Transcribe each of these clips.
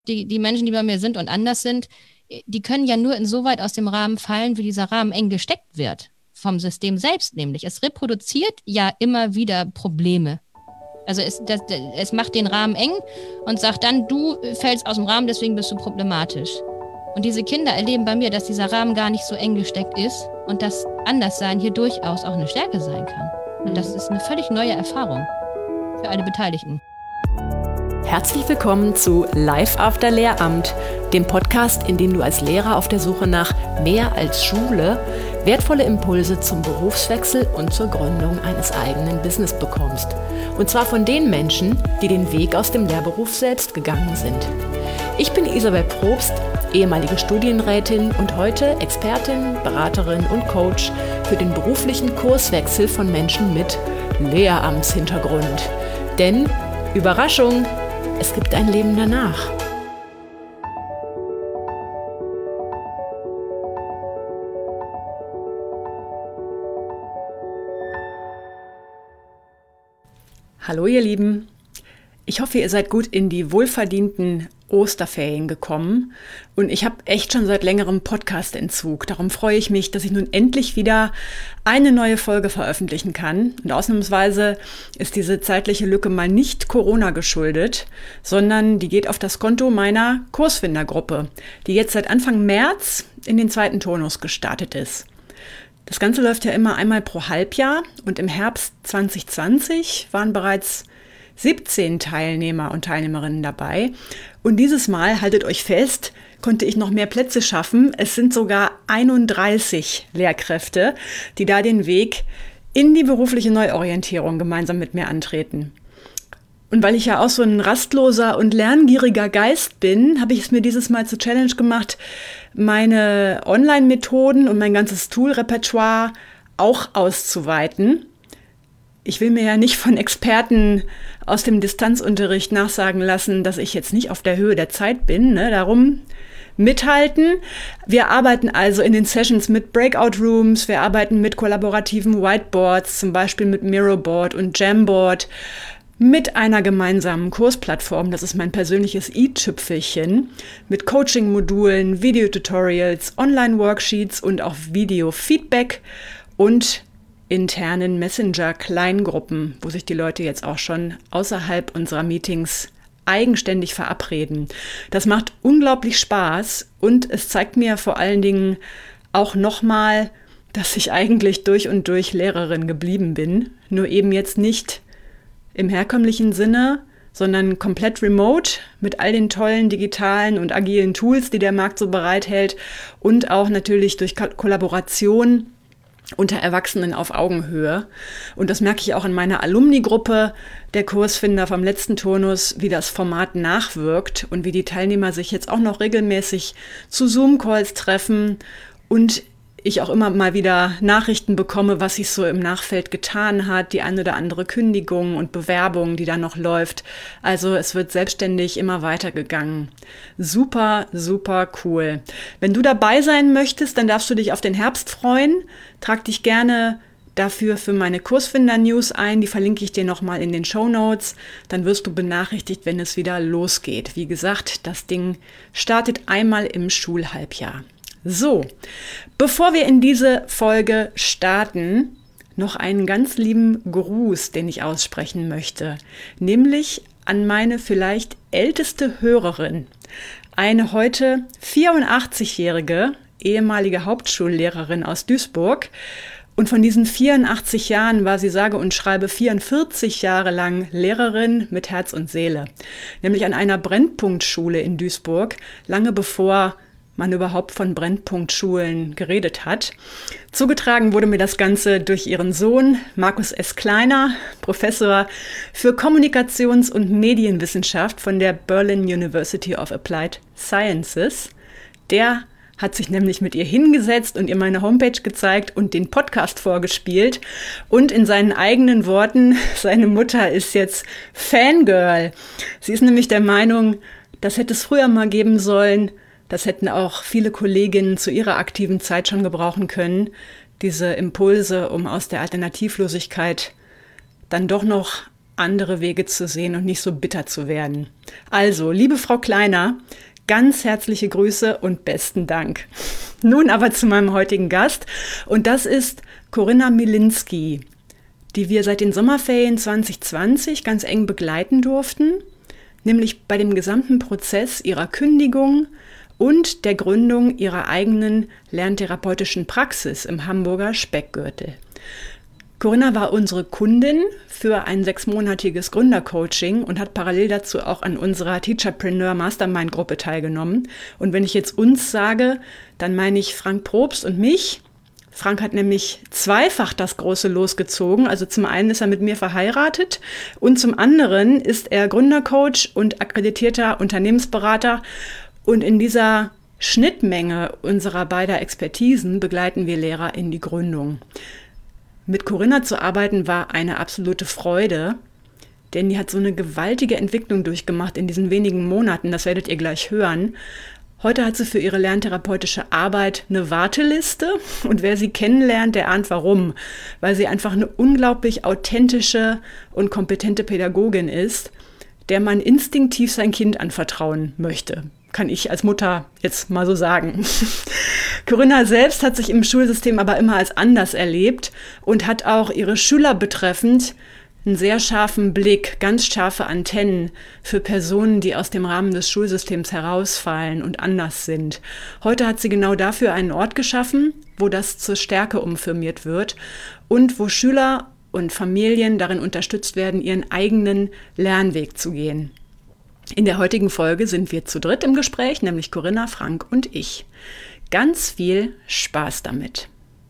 Die Menschen, die bei mir sind und anders sind, die können ja nur insoweit aus dem Rahmen fallen, wie dieser Rahmen eng gesteckt wird. Vom System selbst nämlich. Es reproduziert ja immer wieder Probleme. Also es macht den Rahmen eng und sagt dann, du fällst aus dem Rahmen, deswegen bist du problematisch. Und diese Kinder erleben bei mir, dass dieser Rahmen gar nicht so eng gesteckt ist und dass Anderssein hier durchaus auch eine Stärke sein kann. Und das ist eine völlig neue Erfahrung für alle Beteiligten. Herzlich willkommen zu Life After Lehramt, dem Podcast, in dem du als Lehrer auf der Suche nach mehr als Schule wertvolle Impulse zum Berufswechsel und zur Gründung eines eigenen Business bekommst. Und zwar von den Menschen, die den Weg aus dem Lehrberuf selbst gegangen sind. Ich bin Isabel Probst, ehemalige Studienrätin und heute Expertin, Beraterin und Coach für den beruflichen Kurswechsel von Menschen mit Lehramtshintergrund. Denn, Überraschung, es gibt ein Leben danach. Hallo ihr Lieben, ich hoffe, ihr seid gut in die wohlverdienten Osterferien gekommen und ich habe echt schon seit längerem Podcast-Entzug. Darum freue ich mich, dass ich nun endlich wieder eine neue Folge veröffentlichen kann. Und ausnahmsweise ist diese zeitliche Lücke mal nicht Corona geschuldet, sondern die geht auf das Konto meiner Kursfindergruppe, die jetzt seit Anfang März in den zweiten Turnus gestartet ist. Das Ganze läuft ja immer einmal pro Halbjahr und im Herbst 2020 waren bereits 17 Teilnehmer und Teilnehmerinnen dabei. Und dieses Mal, haltet euch fest, konnte ich noch mehr Plätze schaffen. Es sind sogar 31 Lehrkräfte, die da den Weg in die berufliche Neuorientierung gemeinsam mit mir antreten. Und weil ich ja auch so ein rastloser und lerngieriger Geist bin, habe ich es mir dieses Mal zur Challenge gemacht, meine Online-Methoden und mein ganzes Tool-Repertoire auch auszuweiten. Ich will mir ja nicht von Experten aus dem Distanzunterricht nachsagen lassen, dass ich jetzt nicht auf der Höhe der Zeit bin, ne? Darum mithalten. Wir arbeiten also in den Sessions mit Breakout Rooms, wir arbeiten mit kollaborativen Whiteboards, zum Beispiel mit Miroboard und Jamboard, mit einer gemeinsamen Kursplattform, das ist mein persönliches i-Tüpfelchen, mit Coaching-Modulen, Videotutorials, Online-Worksheets und auch Video-Feedback und internen Messenger-Kleingruppen, wo sich die Leute jetzt auch schon außerhalb unserer Meetings eigenständig verabreden. Das macht unglaublich Spaß und es zeigt mir vor allen Dingen auch nochmal, dass ich eigentlich durch und durch Lehrerin geblieben bin, nur eben jetzt nicht im herkömmlichen Sinne, sondern komplett remote mit all den tollen digitalen und agilen Tools, die der Markt so bereithält und auch natürlich durch Kollaboration unter Erwachsenen auf Augenhöhe. Und das merke ich auch in meiner Alumni-Gruppe der Kursfinder vom letzten Turnus, wie das Format nachwirkt und wie die Teilnehmer sich jetzt auch noch regelmäßig zu Zoom-Calls treffen und ich auch immer mal wieder Nachrichten bekomme, was sich so im Nachfeld getan hat, die eine oder andere Kündigung und Bewerbung, die da noch läuft. Also es wird selbstständig immer weitergegangen. Super, super cool. Wenn du dabei sein möchtest, dann darfst du dich auf den Herbst freuen. Trag dich gerne dafür für meine Kursfinder-News ein. Die verlinke ich dir nochmal in den Shownotes. Dann wirst du benachrichtigt, wenn es wieder losgeht. Wie gesagt, das Ding startet einmal im Schulhalbjahr. So, bevor wir in diese Folge starten, noch einen ganz lieben Gruß, den ich aussprechen möchte, nämlich an meine vielleicht älteste Hörerin, eine heute 84-jährige ehemalige Hauptschullehrerin aus Duisburg. Und von diesen 84 Jahren war sie sage und schreibe 44 Jahre lang Lehrerin mit Herz und Seele, nämlich an einer Brennpunktschule in Duisburg, lange bevor man überhaupt von Brennpunktschulen geredet hat. Zugetragen wurde mir das Ganze durch ihren Sohn, Markus S. Kleiner, Professor für Kommunikations- und Medienwissenschaft von der Berlin University of Applied Sciences. Der hat sich nämlich mit ihr hingesetzt und ihr meine Homepage gezeigt und den Podcast vorgespielt. Und in seinen eigenen Worten, seine Mutter ist jetzt Fangirl. Sie ist nämlich der Meinung, das hätte es früher mal geben sollen. Das hätten auch viele Kolleginnen zu ihrer aktiven Zeit schon gebrauchen können, diese Impulse, um aus der Alternativlosigkeit dann doch noch andere Wege zu sehen und nicht so bitter zu werden. Also, liebe Frau Kleiner, ganz herzliche Grüße und besten Dank. Nun aber zu meinem heutigen Gast und das ist Corinna Milinski, die wir seit den Sommerferien 2020 ganz eng begleiten durften, nämlich bei dem gesamten Prozess ihrer Kündigung und der Gründung ihrer eigenen lerntherapeutischen Praxis im Hamburger Speckgürtel. Corinna war unsere Kundin für ein 6-monatiges Gründercoaching und hat parallel dazu auch an unserer Teacherpreneur Mastermind Gruppe teilgenommen. Und wenn ich jetzt uns sage, dann meine ich Frank Probst und mich. Frank hat nämlich zweifach das große Los gezogen. Also zum einen ist er mit mir verheiratet und zum anderen ist er Gründercoach und akkreditierter Unternehmensberater. Und in dieser Schnittmenge unserer beider Expertisen begleiten wir Lehrer in die Gründung. Mit Corinna zu arbeiten war eine absolute Freude, denn die hat so eine gewaltige Entwicklung durchgemacht in diesen wenigen Monaten, das werdet ihr gleich hören. Heute hat sie für ihre lerntherapeutische Arbeit eine Warteliste und wer sie kennenlernt, der ahnt warum, weil sie einfach eine unglaublich authentische und kompetente Pädagogin ist, der man instinktiv sein Kind anvertrauen möchte. Kann ich als Mutter jetzt mal so sagen. Corinna selbst hat sich im Schulsystem aber immer als anders erlebt und hat auch ihre Schüler betreffend einen sehr scharfen Blick, ganz scharfe Antennen für Personen, die aus dem Rahmen des Schulsystems herausfallen und anders sind. Heute hat sie genau dafür einen Ort geschaffen, wo das zur Stärke umfirmiert wird und wo Schüler und Familien darin unterstützt werden, ihren eigenen Lernweg zu gehen. In der heutigen Folge sind wir zu dritt im Gespräch, nämlich Corinna, Frank und ich. Ganz viel Spaß damit.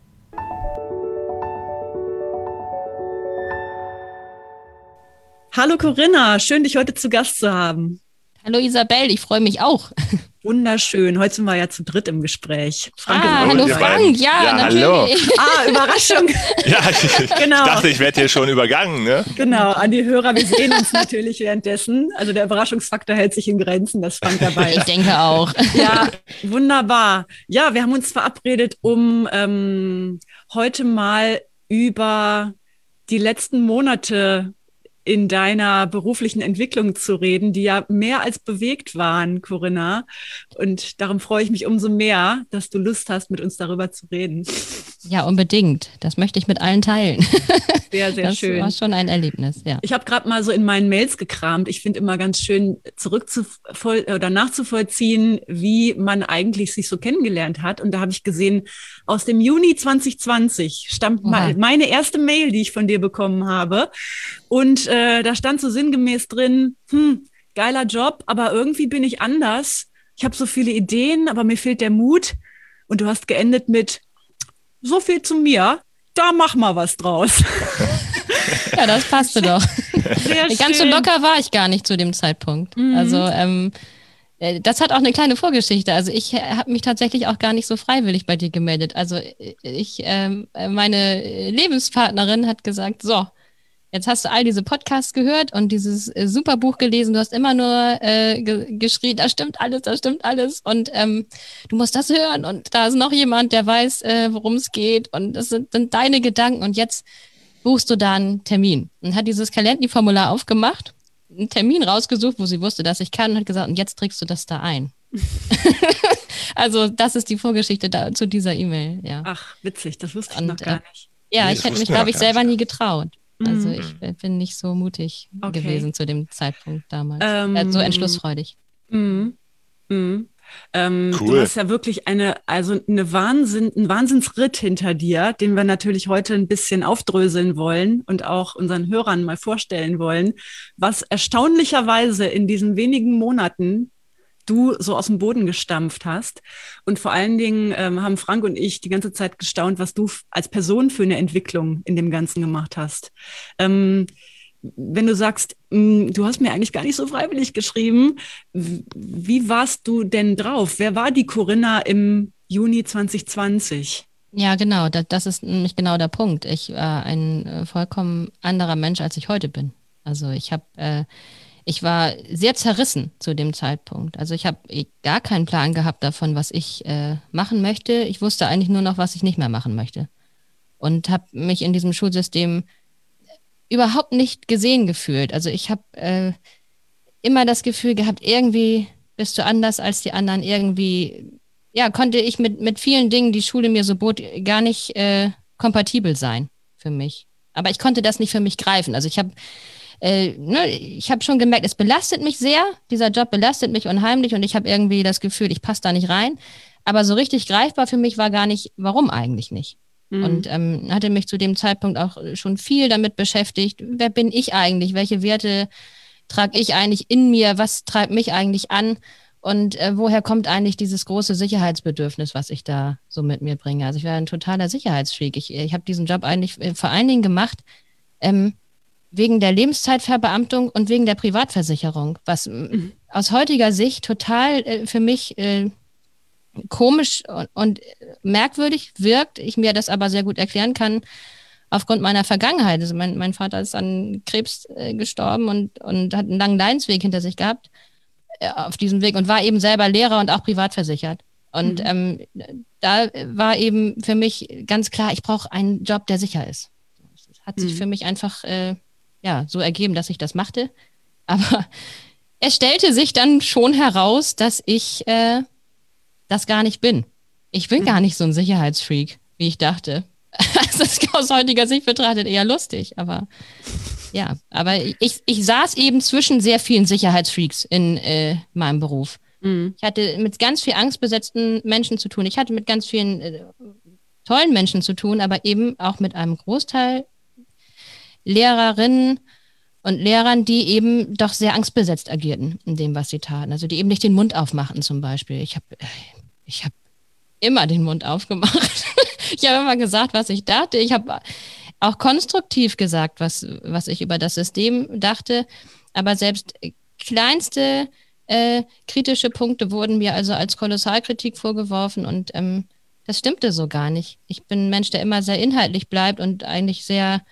Hallo Corinna, schön dich heute zu Gast zu haben. Hallo Isabel, ich freue mich auch. Wunderschön. Heute sind wir ja zu dritt im Gespräch. Frank hallo Frank, ja natürlich. Hallo. Überraschung. Ja, genau. Ich dachte, ich werde hier schon übergangen. Ne? Genau, an die Hörer, wir sehen uns natürlich währenddessen. Also der Überraschungsfaktor hält sich in Grenzen, dass Frank dabei ist. Ich denke auch. Ja, wunderbar. Ja, wir haben uns verabredet, um heute mal über die letzten Monate in deiner beruflichen Entwicklung zu reden, die ja mehr als bewegt waren, Corinna. Und darum freue ich mich umso mehr, dass du Lust hast, mit uns darüber zu reden. Ja, unbedingt. Das möchte ich mit allen teilen. Sehr, sehr schön. Das war schon ein Erlebnis, ja. Ich habe gerade mal so in meinen Mails gekramt. Ich finde immer ganz schön nachzuvollziehen, wie man eigentlich sich so kennengelernt hat. Und da habe ich gesehen, aus dem Juni 2020 stammt meine erste Mail, die ich von dir bekommen habe. Und da stand so sinngemäß drin, geiler Job, aber irgendwie bin ich anders. Ich habe so viele Ideen, aber mir fehlt der Mut. Und du hast geendet mit, so viel zu mir, da mach mal was draus. Ja, das passte doch. Sehr schön. Ganz so locker war ich gar nicht zu dem Zeitpunkt. Mhm. Also das hat auch eine kleine Vorgeschichte. Also ich habe mich tatsächlich auch gar nicht so freiwillig bei dir gemeldet. Also meine Lebenspartnerin hat gesagt, so, jetzt hast du all diese Podcasts gehört und dieses super Buch gelesen. Du hast immer nur geschrien, das stimmt alles. Und du musst das hören. Und da ist noch jemand, der weiß, worum es geht. Und das sind deine Gedanken. Und jetzt buchst du da einen Termin. Und hat dieses Calendly-Formular aufgemacht, einen Termin rausgesucht, wo sie wusste, dass ich kann. Und hat gesagt, und jetzt trägst du das da ein. Also das ist die Vorgeschichte zu dieser E-Mail. Ja. Ach, witzig. Das wusste ich noch gar nicht. Ja, ich hätte mich, glaube ich, selber nie getraut. Also ich bin nicht so mutig gewesen zu dem Zeitpunkt damals. So entschlussfreudig. Cool. Du hast ja wirklich einen Wahnsinnsritt hinter dir, den wir natürlich heute ein bisschen aufdröseln wollen und auch unseren Hörern mal vorstellen wollen, was erstaunlicherweise in diesen wenigen Monaten du so aus dem Boden gestampft hast. Und vor allen Dingen haben Frank und ich die ganze Zeit gestaunt, was du als Person für eine Entwicklung in dem Ganzen gemacht hast. Wenn du sagst, du hast mir eigentlich gar nicht so freiwillig geschrieben, wie warst du denn drauf? Wer war die Corinna im Juni 2020? Ja, genau. Das ist nämlich genau der Punkt. Ich war ein vollkommen anderer Mensch, als ich heute bin. Also ich war sehr zerrissen zu dem Zeitpunkt. Also ich habe gar keinen Plan gehabt davon, was ich machen möchte. Ich wusste eigentlich nur noch, was ich nicht mehr machen möchte. Und habe mich in diesem Schulsystem überhaupt nicht gesehen gefühlt. Also ich habe immer das Gefühl gehabt, irgendwie bist du anders als die anderen. Irgendwie, ja, konnte ich mit vielen Dingen, die Schule mir so bot, gar nicht kompatibel sein für mich. Aber ich konnte das nicht für mich greifen. Also ich habe schon gemerkt, es belastet mich sehr. Dieser Job belastet mich unheimlich und ich habe irgendwie das Gefühl, ich passe da nicht rein. Aber so richtig greifbar für mich war gar nicht, warum eigentlich nicht. Und hatte mich zu dem Zeitpunkt auch schon viel damit beschäftigt, wer bin ich eigentlich, welche Werte trage ich eigentlich in mir, was treibt mich eigentlich an und woher kommt eigentlich dieses große Sicherheitsbedürfnis, was ich da so mit mir bringe. Also ich war ein totaler Sicherheitsfreak. Ich habe diesen Job eigentlich vor allen Dingen gemacht, wegen der Lebenszeitverbeamtung und wegen der Privatversicherung, was aus heutiger Sicht total für mich komisch und merkwürdig wirkt, ich mir das aber sehr gut erklären kann, aufgrund meiner Vergangenheit. Also mein Vater ist an Krebs gestorben und hat einen langen Leidensweg hinter sich gehabt auf diesem Weg und war eben selber Lehrer und auch privat versichert. Und da war eben für mich ganz klar, ich brauche einen Job, der sicher ist. Das hat sich für mich einfach so ergeben, dass ich das machte. Aber es stellte sich dann schon heraus, dass ich das gar nicht bin. Ich bin gar nicht so ein Sicherheitsfreak, wie ich dachte. Das ist aus heutiger Sicht betrachtet eher lustig, aber ich saß eben zwischen sehr vielen Sicherheitsfreaks in meinem Beruf. Ich hatte mit ganz viel angstbesetzten Menschen zu tun. Ich hatte mit ganz vielen tollen Menschen zu tun, aber eben auch mit einem Großteil Lehrerinnen und Lehrern, die eben doch sehr angstbesetzt agierten in dem, was sie taten. Also die eben nicht den Mund aufmachten zum Beispiel. Ich hab immer den Mund aufgemacht. Ich habe immer gesagt, was ich dachte. Ich habe auch konstruktiv gesagt, was ich über das System dachte. Aber selbst kleinste kritische Punkte wurden mir also als Kolossalkritik vorgeworfen. Und das stimmte so gar nicht. Ich bin ein Mensch, der immer sehr inhaltlich bleibt und eigentlich sehr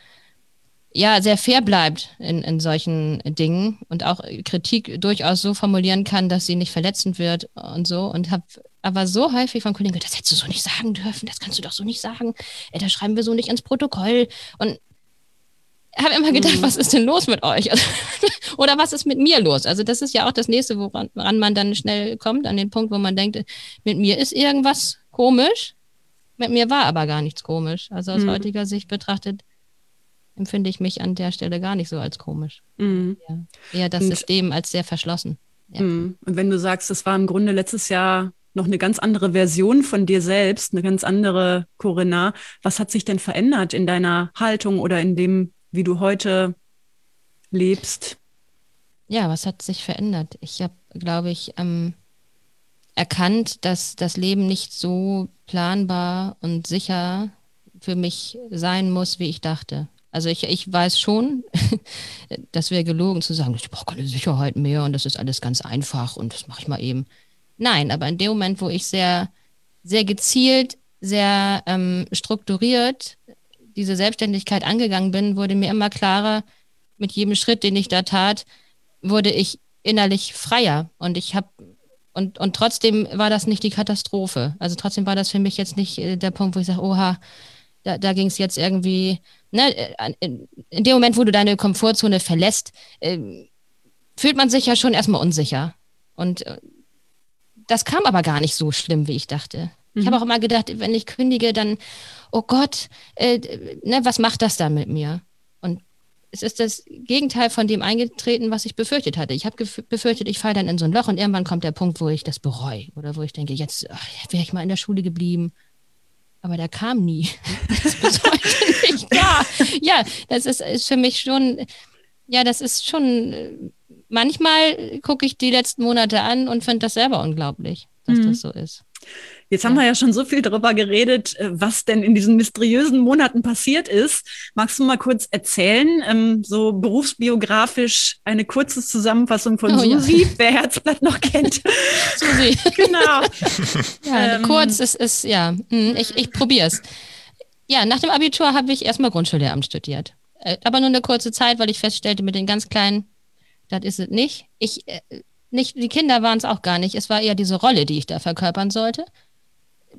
fair bleibt in solchen Dingen und auch Kritik durchaus so formulieren kann, dass sie nicht verletzend wird und so. Und habe aber so häufig von Kollegen gehört, das hättest du so nicht sagen dürfen, das kannst du doch so nicht sagen, das schreiben wir so nicht ins Protokoll. Und habe immer gedacht, was ist denn los mit euch? Oder was ist mit mir los? Also das ist ja auch das Nächste, woran man dann schnell kommt, an den Punkt, wo man denkt, mit mir ist irgendwas komisch, mit mir war aber gar nichts komisch. Also aus heutiger Sicht betrachtet empfinde ich mich an der Stelle gar nicht so als komisch. Ja, eher das System als sehr verschlossen. Ja. Und wenn du sagst, es war im Grunde letztes Jahr noch eine ganz andere Version von dir selbst, eine ganz andere Corinna, was hat sich denn verändert in deiner Haltung oder in dem, wie du heute lebst? Ja, was hat sich verändert? Ich habe, glaube ich, erkannt, dass das Leben nicht so planbar und sicher für mich sein muss, wie ich dachte. Also ich weiß schon, das wäre gelogen zu sagen, ich brauche keine Sicherheit mehr und das ist alles ganz einfach und das mache ich mal eben. Nein, aber in dem Moment, wo ich sehr, sehr gezielt, sehr strukturiert diese Selbstständigkeit angegangen bin, wurde mir immer klarer, mit jedem Schritt, den ich da tat, wurde ich innerlich freier und ich habe und trotzdem war das nicht die Katastrophe. Also trotzdem war das für mich jetzt nicht der Punkt, wo ich sage, oha, da ging es jetzt irgendwie, ne, in dem Moment, wo du deine Komfortzone verlässt, fühlt man sich ja schon erstmal unsicher. Und das kam aber gar nicht so schlimm, wie ich dachte. Ich habe auch immer gedacht, wenn ich kündige, dann, oh Gott, was macht das dann mit mir? Und es ist das Gegenteil von dem eingetreten, was ich befürchtet hatte. Ich habe befürchtet, ich falle dann in so ein Loch und irgendwann kommt der Punkt, wo ich das bereue oder wo ich denke, jetzt wäre ich mal in der Schule geblieben. Aber der kam nie. Das bis heute nicht da. Ja, das ist für mich schon, das ist schon, manchmal gucke ich die letzten Monate an und finde das selber unglaublich, dass das so ist. Jetzt haben wir ja schon so viel darüber geredet, was denn in diesen mysteriösen Monaten passiert ist. Magst du mal kurz erzählen, so berufsbiografisch eine kurze Zusammenfassung von Susi, wer Herzblatt noch kennt? Susi. Genau. Ja, kurz, ich probiere es. Ja, nach dem Abitur habe ich erstmal Grundschullehramt studiert. Aber nur eine kurze Zeit, weil ich feststellte, mit den ganz Kleinen, das ist es nicht. Die Kinder waren es auch gar nicht. Es war eher diese Rolle, die ich da verkörpern sollte.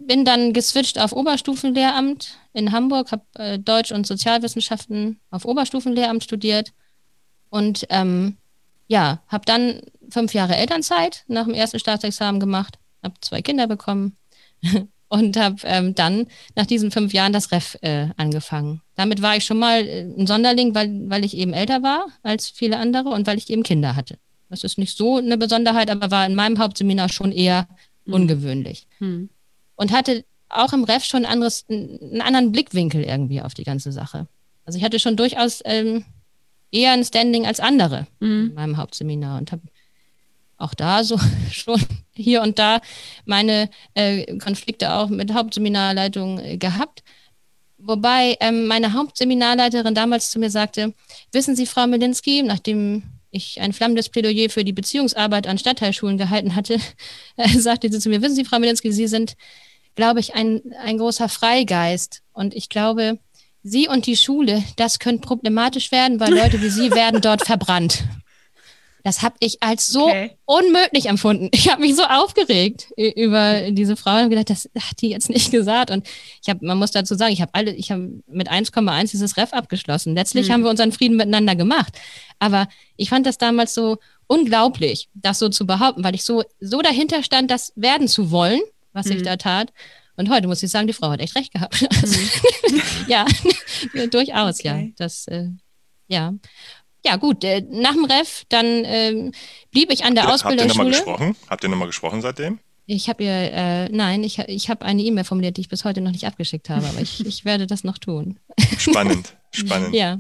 bin dann geswitcht auf Oberstufenlehramt in Hamburg, habe Deutsch und Sozialwissenschaften auf Oberstufenlehramt studiert und habe dann 5 Jahre Elternzeit nach dem ersten Staatsexamen gemacht, habe 2 Kinder bekommen und habe dann nach diesen 5 Jahren das Ref angefangen. Damit war ich schon mal ein Sonderling, weil ich eben älter war als viele andere und weil ich eben Kinder hatte. Das ist nicht so eine Besonderheit, aber war in meinem Hauptseminar schon eher ungewöhnlich. Und hatte auch im Ref schon einen anderen Blickwinkel irgendwie auf die ganze Sache. Also ich hatte schon durchaus eher ein Standing als andere in meinem Hauptseminar und habe auch da so schon hier und da meine Konflikte auch mit Hauptseminarleitung gehabt. Wobei meine Hauptseminarleiterin damals zu mir sagte, wissen Sie, Frau Milinski, nachdem ich ein flammendes Plädoyer für die Beziehungsarbeit an Stadtteilschulen gehalten hatte, sagte sie zu mir, wissen Sie, Frau Milinski, Sie sind, glaube ich, ein großer Freigeist. Und ich glaube, Sie und die Schule, das könnte problematisch werden, weil Leute wie Sie werden dort verbrannt. Das habe ich als so unmöglich empfunden. Ich habe mich so aufgeregt über diese Frau und habe gedacht, das hat die jetzt nicht gesagt. Und man muss dazu sagen, ich habe mit 1,1 dieses Ref abgeschlossen. Letztlich haben wir unseren Frieden miteinander gemacht. Aber ich fand das damals so unglaublich, das so zu behaupten, weil ich so dahinter stand, das werden zu wollen, was ich da tat. Und heute muss ich sagen, die Frau hat echt recht gehabt. Also, ja, durchaus, okay. Ja. Ja, gut, nach dem Ref, dann blieb ich an der Ausbildungsschule. Habt ihr nochmal gesprochen seitdem? Ich habe ich habe eine E-Mail formuliert, die ich bis heute noch nicht abgeschickt habe, aber ich werde das noch tun. Spannend. Ja.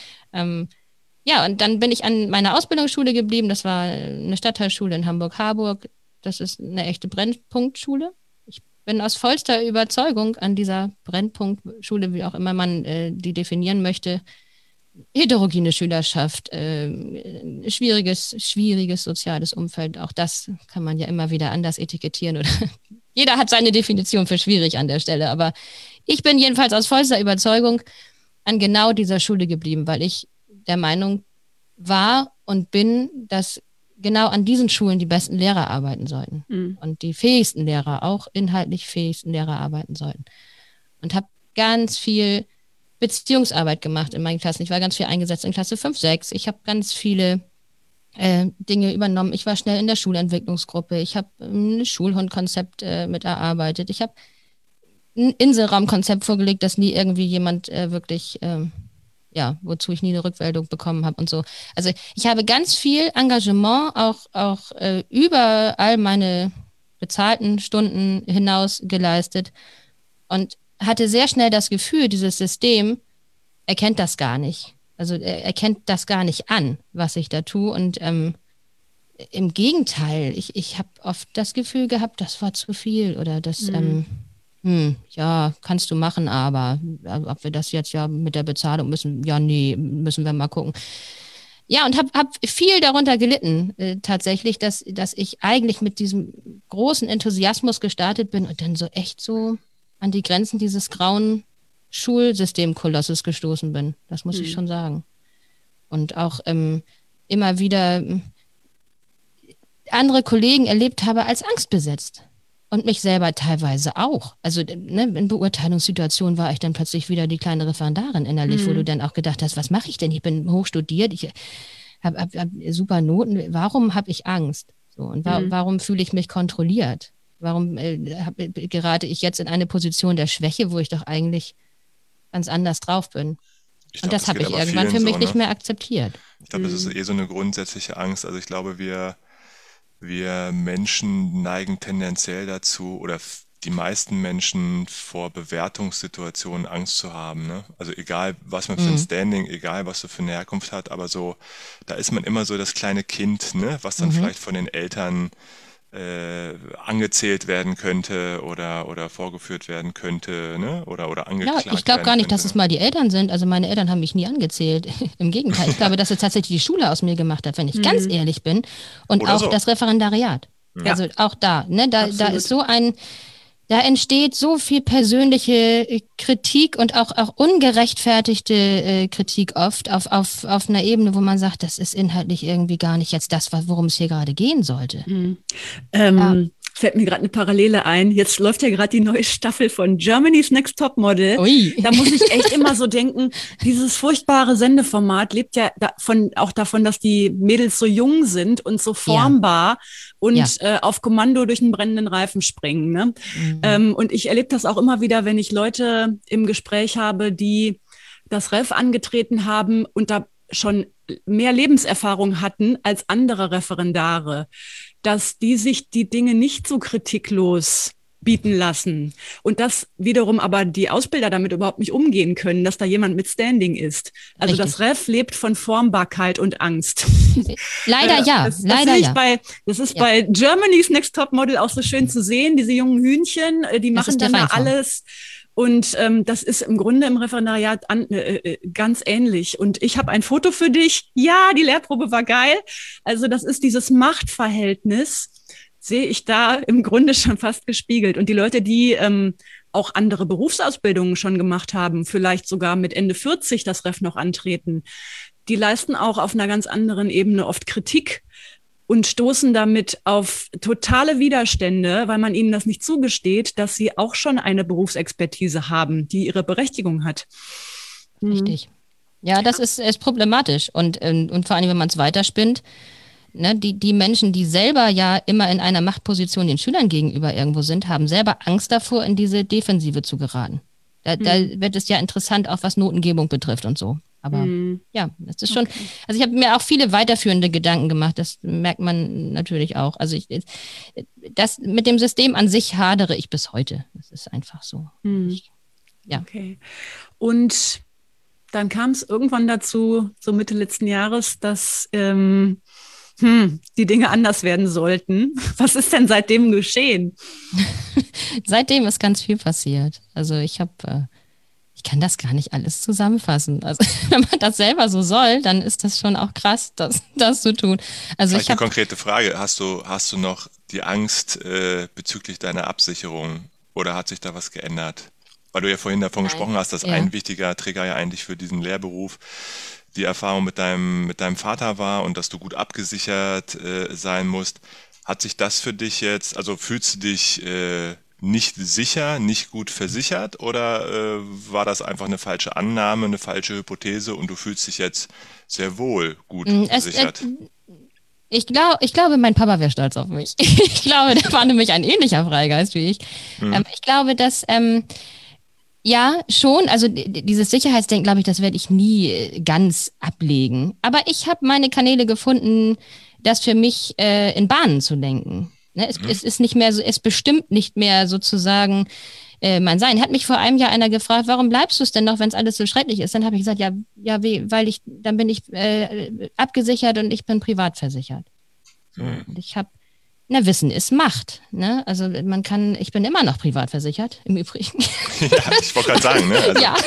Und dann bin ich an meiner Ausbildungsschule geblieben. Das war eine Stadtteilschule in Hamburg-Harburg. Das ist eine echte Brennpunktschule. Ich bin aus vollster Überzeugung an dieser Brennpunktschule, wie auch immer man die definieren möchte, heterogene Schülerschaft, schwieriges soziales Umfeld, auch das kann man ja immer wieder anders etikettieren oder jeder hat seine Definition für schwierig an der Stelle, aber ich bin jedenfalls aus vollster Überzeugung an genau dieser Schule geblieben, weil ich der Meinung war und bin, dass genau an diesen Schulen die besten Lehrer arbeiten sollten und die fähigsten Lehrer, auch inhaltlich fähigsten Lehrer arbeiten sollten und habe ganz viel Beziehungsarbeit gemacht in meinen Klassen. Ich war ganz viel eingesetzt in Klasse 5, 6. Ich habe ganz viele Dinge übernommen. Ich war schnell in der Schulentwicklungsgruppe. Ich habe ein Schulhundkonzept mit erarbeitet. Ich habe ein Inselraumkonzept vorgelegt, das nie irgendwie jemand wirklich, wozu ich nie eine Rückmeldung bekommen habe und so. Also ich habe ganz viel Engagement auch über all meine bezahlten Stunden hinaus geleistet und hatte sehr schnell das Gefühl, dieses System erkennt das gar nicht. Also er erkennt das gar nicht an, was ich da tue. Und im Gegenteil, ich habe oft das Gefühl gehabt, das war zu viel oder das, kannst du machen, aber ob wir das jetzt ja mit der Bezahlung müssen wir mal gucken. Ja, und hab viel darunter gelitten, tatsächlich, dass ich eigentlich mit diesem großen Enthusiasmus gestartet bin und dann so echt so an die Grenzen dieses grauen Schulsystemkolosses gestoßen bin. Das muss ich schon sagen. Und auch immer wieder andere Kollegen erlebt habe als angstbesetzt. Und mich selber teilweise auch. Also in Beurteilungssituationen war ich dann plötzlich wieder die kleine Referendarin innerlich, wo du dann auch gedacht hast, was mache ich denn? Ich bin hochstudiert, ich habe super Noten. Warum habe ich Angst? So, und warum fühle ich mich kontrolliert? Warum gerate ich jetzt in eine Position der Schwäche, wo ich doch eigentlich ganz anders drauf bin? Und das habe ich irgendwann für mich nicht mehr akzeptiert. Ich glaube, das ist so eine grundsätzliche Angst. Also ich glaube, wir Menschen neigen tendenziell dazu, oder die meisten Menschen vor Bewertungssituationen Angst zu haben. Ne? Also egal, was man für ein Standing, egal, was du für eine Herkunft hat, aber so, da ist man immer so das kleine Kind, ne? Was dann vielleicht von den Eltern angezählt werden könnte oder vorgeführt werden könnte, ne? oder angeklagt. Ja, ich glaube gar nicht, dass es mal die Eltern sind. Also meine Eltern haben mich nie angezählt. Im Gegenteil. Ich glaube, dass es tatsächlich die Schule aus mir gemacht hat, wenn ich ganz ehrlich bin. Und oder auch so. Das Referendariat. Ja. Also auch da. Ne? Da ist da entsteht so viel persönliche Kritik und auch ungerechtfertigte Kritik oft auf einer Ebene, wo man sagt, das ist inhaltlich irgendwie gar nicht jetzt das, worum es hier gerade gehen sollte. fällt mir gerade eine Parallele ein. Jetzt läuft ja gerade die neue Staffel von Germany's Next Top Model. Ui. Da muss ich echt immer so denken, dieses furchtbare Sendeformat lebt ja auch davon, dass die Mädels so jung sind und so formbar und auf Kommando durch einen brennenden Reifen springen. Ne? Und ich erlebe das auch immer wieder, wenn ich Leute im Gespräch habe, die das Ref angetreten haben und da schon mehr Lebenserfahrung hatten als andere Referendare, dass die sich die Dinge nicht so kritiklos bieten lassen und dass wiederum aber die Ausbilder damit überhaupt nicht umgehen können, dass da jemand mit Standing ist. Also das Ref lebt von Formbarkeit und Angst. Leider ja, leider ja. Das ist bei Germany's Next Top Model auch so schön zu sehen, diese jungen Hühnchen, die machen dann da alles. Und das ist im Grunde im Referendariat ganz ähnlich. Und ich habe ein Foto für dich. Ja, die Lehrprobe war geil. Also das ist dieses Machtverhältnis, sehe ich da im Grunde schon fast gespiegelt. Und die Leute, die auch andere Berufsausbildungen schon gemacht haben, vielleicht sogar mit Ende 40 das Ref noch antreten, die leisten auch auf einer ganz anderen Ebene oft Kritik und stoßen damit auf totale Widerstände, weil man ihnen das nicht zugesteht, dass sie auch schon eine Berufsexpertise haben, die ihre Berechtigung hat. Richtig. Ja, das ist problematisch. Und vor allem, wenn man es weiterspinnt, ne, die Menschen, die selber ja immer in einer Machtposition den Schülern gegenüber irgendwo sind, haben selber Angst davor, in diese Defensive zu geraten. Da wird es ja interessant, auch was Notengebung betrifft und so. Aber ja, das ist schon, also ich habe mir auch viele weiterführende Gedanken gemacht, das merkt man natürlich auch. Also das mit dem System an sich hadere ich bis heute. Das ist einfach so. Okay. Und dann kam es irgendwann dazu, so Mitte letzten Jahres, dass die Dinge anders werden sollten. Was ist denn seitdem geschehen? Seitdem ist ganz viel passiert. Also ich kann das gar nicht alles zusammenfassen. Also wenn man das selber so soll, dann ist das schon auch krass, das zu tun. Also Vielleicht eine konkrete Frage. Hast du noch die Angst bezüglich deiner Absicherung oder hat sich da was geändert? Weil du ja vorhin davon gesprochen hast, dass ein wichtiger Trigger ja eigentlich für diesen Lehrberuf die Erfahrung mit deinem Vater war und dass du gut abgesichert sein musst. Hat sich das für dich jetzt, also fühlst du dich nicht sicher, nicht gut versichert oder war das einfach eine falsche Annahme, eine falsche Hypothese und du fühlst dich jetzt sehr wohl gut versichert? Ich glaube, mein Papa wäre stolz auf mich. Ich glaube, der war nämlich ein ähnlicher Freigeist wie ich. Ich glaube, dass ja, schon. Also dieses Sicherheitsdenken, glaube ich, das werde ich nie ganz ablegen. Aber ich habe meine Kanäle gefunden, das für mich in Bahnen zu lenken. Ne? Es ist nicht mehr so, es bestimmt nicht mehr sozusagen mein Sein. Hat mich vor einem Jahr einer gefragt, warum bleibst du es denn noch, wenn es alles so schrecklich ist? Dann habe ich gesagt, weil dann bin ich abgesichert und ich bin privat versichert. So, und ich habe Wissen ist Macht. Ne? Also ich bin immer noch privat versichert, im Übrigen. Ja, ich wollte gerade sagen, ne? Also. Ja,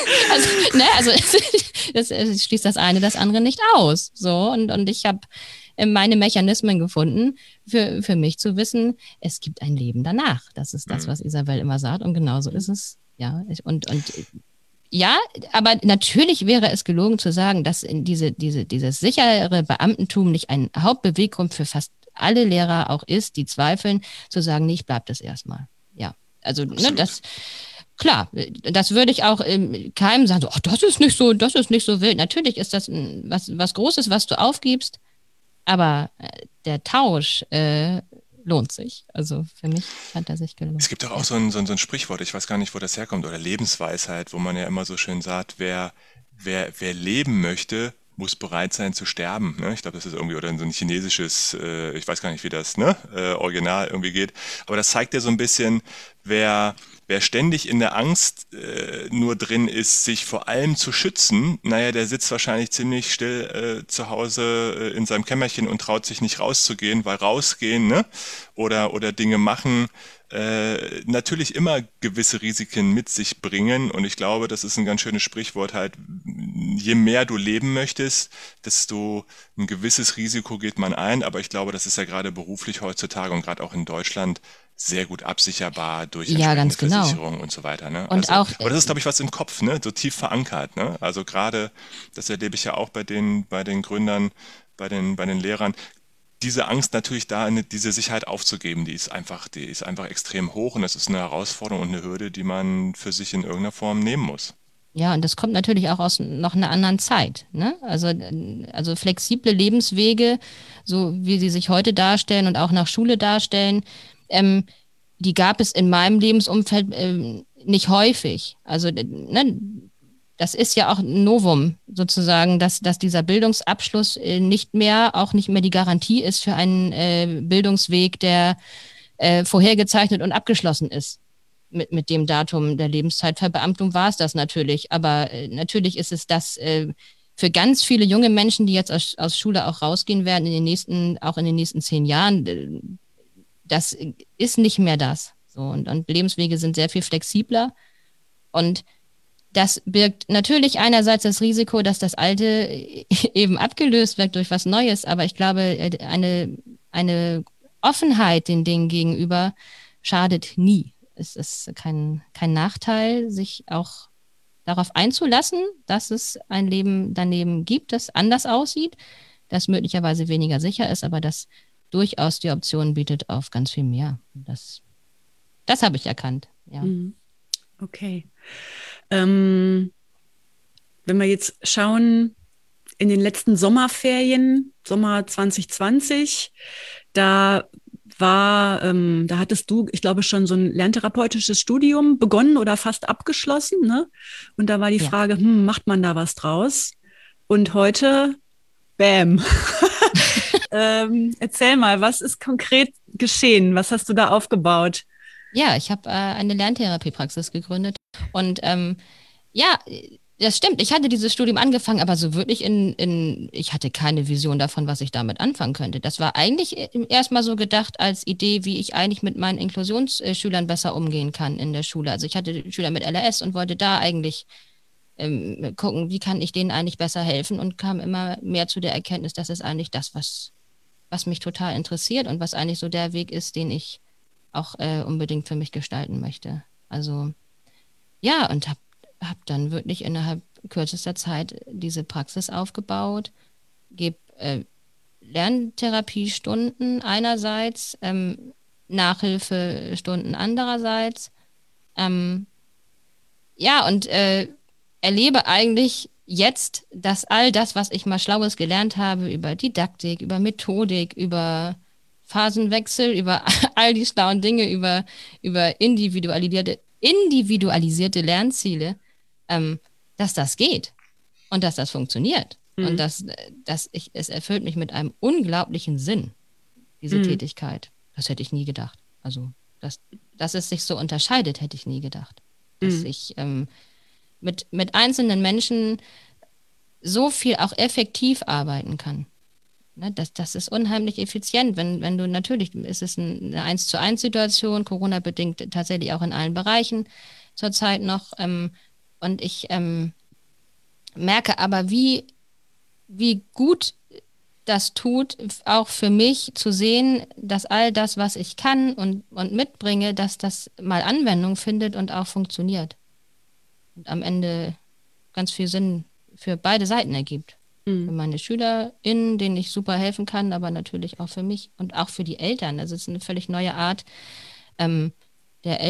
das schließt das eine das andere nicht aus. So, und ich habe meine Mechanismen gefunden, für mich zu wissen, es gibt ein Leben danach. Das ist das, was Isabel immer sagt, und genauso ist es. Ja, und ja, aber natürlich wäre es gelogen zu sagen, dass dieses sichere Beamtentum nicht ein Hauptbeweggrund für fast alle Lehrer auch ist, die zweifeln, zu sagen, nee, ich bleib das erstmal. Ja, also klar, das würde ich auch keinem sagen, so, das ist nicht so wild. Natürlich ist das was Großes, was du aufgibst, aber der Tausch lohnt sich. Also für mich hat er sich gelohnt. Es gibt doch auch so ein Sprichwort, ich weiß gar nicht, wo das herkommt, oder Lebensweisheit, wo man ja immer so schön sagt, wer leben möchte, muss bereit sein zu sterben. Ne? Ich glaube, das ist irgendwie oder so ein chinesisches, ich weiß gar nicht, wie das Original irgendwie geht. Aber das zeigt ja so ein bisschen, wer ständig in der Angst nur drin ist, sich vor allem zu schützen, naja, der sitzt wahrscheinlich ziemlich still zu Hause in seinem Kämmerchen und traut sich nicht rauszugehen, weil rausgehen, ne? Oder Dinge machen, natürlich immer gewisse Risiken mit sich bringen. Und ich glaube, das ist ein ganz schönes Sprichwort halt, je mehr du leben möchtest, desto ein gewisses Risiko geht man ein. Aber ich glaube, das ist ja gerade beruflich heutzutage und gerade auch in Deutschland sehr gut absicherbar durch entsprechende Versicherung und so weiter. Ne? Und auch, aber das ist, glaube ich, was im Kopf, ne? So tief verankert. Ne? Also gerade, das erlebe ich ja auch bei den Gründern, bei den Lehrern. diese Angst natürlich da, diese Sicherheit aufzugeben, die ist einfach extrem hoch und das ist eine Herausforderung und eine Hürde, die man für sich in irgendeiner Form nehmen muss. Ja, und das kommt natürlich auch aus noch einer anderen Zeit, ne? Also flexible Lebenswege, so wie sie sich heute darstellen und auch nach Schule darstellen, die gab es in meinem Lebensumfeld nicht häufig. Also ne, das ist ja auch ein Novum sozusagen, dass dieser Bildungsabschluss auch nicht mehr die Garantie ist für einen Bildungsweg, der vorhergezeichnet und abgeschlossen ist. Mit dem Datum der Lebenszeitverbeamtung war es das natürlich. Aber natürlich ist es das für ganz viele junge Menschen, die jetzt aus Schule auch rausgehen werden, auch in den nächsten 10 Jahren, das ist nicht mehr das. So, und Lebenswege sind sehr viel flexibler. Und das birgt natürlich einerseits das Risiko, dass das Alte eben abgelöst wird durch was Neues. Aber ich glaube, eine Offenheit den Dingen gegenüber schadet nie. Es ist kein Nachteil, sich auch darauf einzulassen, dass es ein Leben daneben gibt, das anders aussieht, das möglicherweise weniger sicher ist, aber das durchaus die Option bietet auf ganz viel mehr. Das habe ich erkannt, ja. Okay. Wenn wir jetzt schauen, in den letzten Sommerferien, Sommer 2020, da hattest du, ich glaube, schon so ein lerntherapeutisches Studium begonnen oder fast abgeschlossen, ne? Und da war die Frage, macht man da was draus? Und heute, bam. Erzähl mal, was ist konkret geschehen? Was hast du da aufgebaut? Ja, ich habe eine Lerntherapiepraxis gegründet und das stimmt. Ich hatte dieses Studium angefangen, aber so wirklich ich hatte keine Vision davon, was ich damit anfangen könnte. Das war eigentlich erstmal so gedacht als Idee, wie ich eigentlich mit meinen Inklusionsschülern besser umgehen kann in der Schule. Also ich hatte Schüler mit LRS und wollte da eigentlich gucken, wie kann ich denen eigentlich besser helfen und kam immer mehr zu der Erkenntnis, das ist eigentlich das, was mich total interessiert und was eigentlich so der Weg ist, den ich auch unbedingt für mich gestalten möchte. Also ja, und habe dann wirklich innerhalb kürzester Zeit diese Praxis aufgebaut, gebe Lerntherapiestunden einerseits, Nachhilfestunden andererseits. Und erlebe eigentlich jetzt, dass all das, was ich mal Schlaues gelernt habe über Didaktik, über Methodik, über Phasenwechsel, über all die schlauen Dinge, über individualisierte Lernziele, dass das geht und dass das funktioniert. Und es erfüllt mich mit einem unglaublichen Sinn, diese Tätigkeit. Das hätte ich nie gedacht. Also, dass es sich so unterscheidet, hätte ich nie gedacht. Dass ich mit einzelnen Menschen so viel auch effektiv arbeiten kann. Ne, das ist unheimlich effizient, wenn du natürlich, ist es eine 1:1 Situation, Corona-bedingt tatsächlich auch in allen Bereichen zurzeit noch. Und ich merke aber, wie gut das tut, auch für mich zu sehen, dass all das, was ich kann und mitbringe, dass das mal Anwendung findet und auch funktioniert. Und am Ende ganz viel Sinn für beide Seiten ergibt. Für meine SchülerInnen, denen ich super helfen kann, aber natürlich auch für mich und auch für die Eltern. Das ist eine völlig neue Art der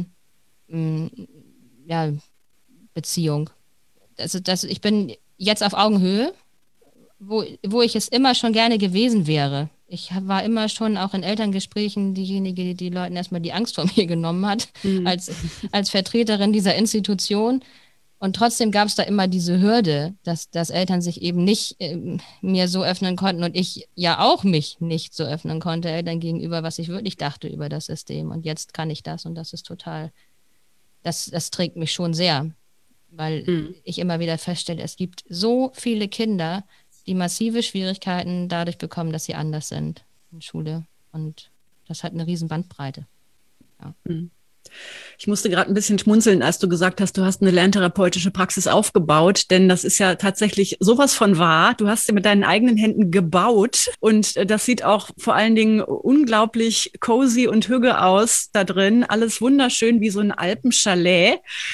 Elternbeziehung. Ich bin jetzt auf Augenhöhe, wo ich es immer schon gerne gewesen wäre. Ich war immer schon auch in Elterngesprächen diejenige, die den Leuten erstmal die Angst vor mir genommen hat, als Vertreterin dieser Institution. Und trotzdem gab es da immer diese Hürde, dass Eltern sich eben nicht mir so öffnen konnten und ich ja auch mich nicht so öffnen konnte, Eltern gegenüber, was ich wirklich dachte über das System. Und jetzt kann ich das und das ist total, das trägt mich schon sehr, weil ich immer wieder feststelle, es gibt so viele Kinder, die massive Schwierigkeiten dadurch bekommen, dass sie anders sind in Schule. Und das hat eine riesen Bandbreite. Ja. Ich musste gerade ein bisschen schmunzeln, als du gesagt hast, du hast eine lerntherapeutische Praxis aufgebaut, denn das ist ja tatsächlich sowas von wahr. Du hast sie mit deinen eigenen Händen gebaut und das sieht auch vor allen Dingen unglaublich cozy und hüge aus da drin. Alles wunderschön wie so ein Alpenchalet.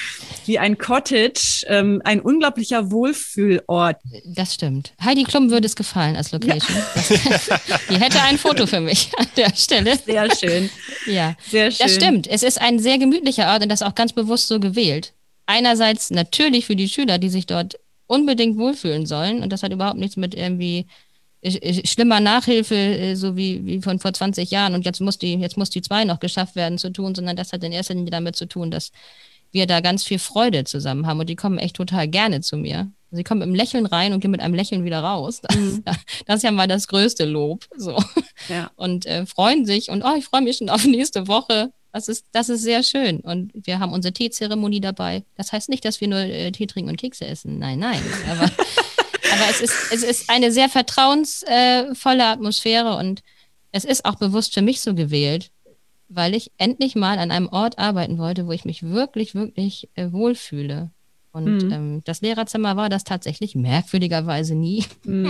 wie ein Cottage, ein unglaublicher Wohlfühlort. Das stimmt. Heidi Klum würde es gefallen als Location. Ja. Die hätte ein Foto für mich an der Stelle. Sehr schön. Ja, sehr schön. Das stimmt. Es ist ein sehr gemütlicher Ort und das auch ganz bewusst so gewählt. Einerseits natürlich für die Schüler, die sich dort unbedingt wohlfühlen sollen. Und das hat überhaupt nichts mit irgendwie schlimmer Nachhilfe, so wie von vor 20 Jahren und jetzt muss die 2 noch geschafft werden zu tun, sondern das hat in erster Linie damit zu tun, dass wir da ganz viel Freude zusammen haben und die kommen echt total gerne zu mir. Sie kommen mit einem Lächeln rein und gehen mit einem Lächeln wieder raus. Das ist ja mal das größte Lob. So. Ja. Und freuen sich und ich freue mich schon auf nächste Woche. Das ist sehr schön. Und wir haben unsere Teezeremonie dabei. Das heißt nicht, dass wir nur Tee trinken und Kekse essen. Nein. Aber es ist eine sehr vertrauensvolle Atmosphäre und es ist auch bewusst für mich so gewählt, weil ich endlich mal an einem Ort arbeiten wollte, wo ich mich wirklich, wirklich wohlfühle. Und das Lehrerzimmer war das tatsächlich merkwürdigerweise nie.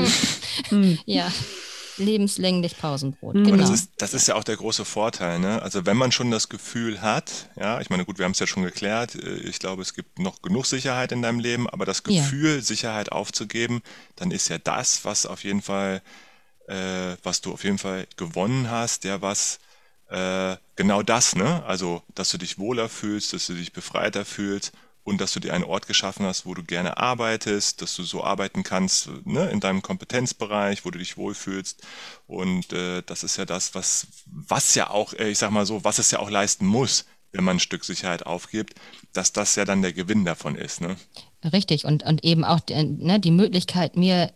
Ja, lebenslänglich Pausenbrot. Aber Genau. das ist ja auch der große Vorteil, ne? Also wenn man schon das Gefühl hat, ja, ich meine, gut, wir haben es ja schon geklärt, ich glaube, es gibt noch genug Sicherheit in deinem Leben, aber das Gefühl, Sicherheit aufzugeben, dann ist ja das, was auf jeden Fall, was du auf jeden Fall gewonnen hast, genau das, ne? Also, dass du dich wohler fühlst, dass du dich befreiter fühlst und dass du dir einen Ort geschaffen hast, wo du gerne arbeitest, dass du so arbeiten kannst, ne, in deinem Kompetenzbereich, wo du dich wohlfühlst. Und das ist ja das, was ja auch, ich sag mal so, was es ja auch leisten muss, wenn man ein Stück Sicherheit aufgibt, dass das ja dann der Gewinn davon ist. Ne? Richtig. Und eben auch die Möglichkeit,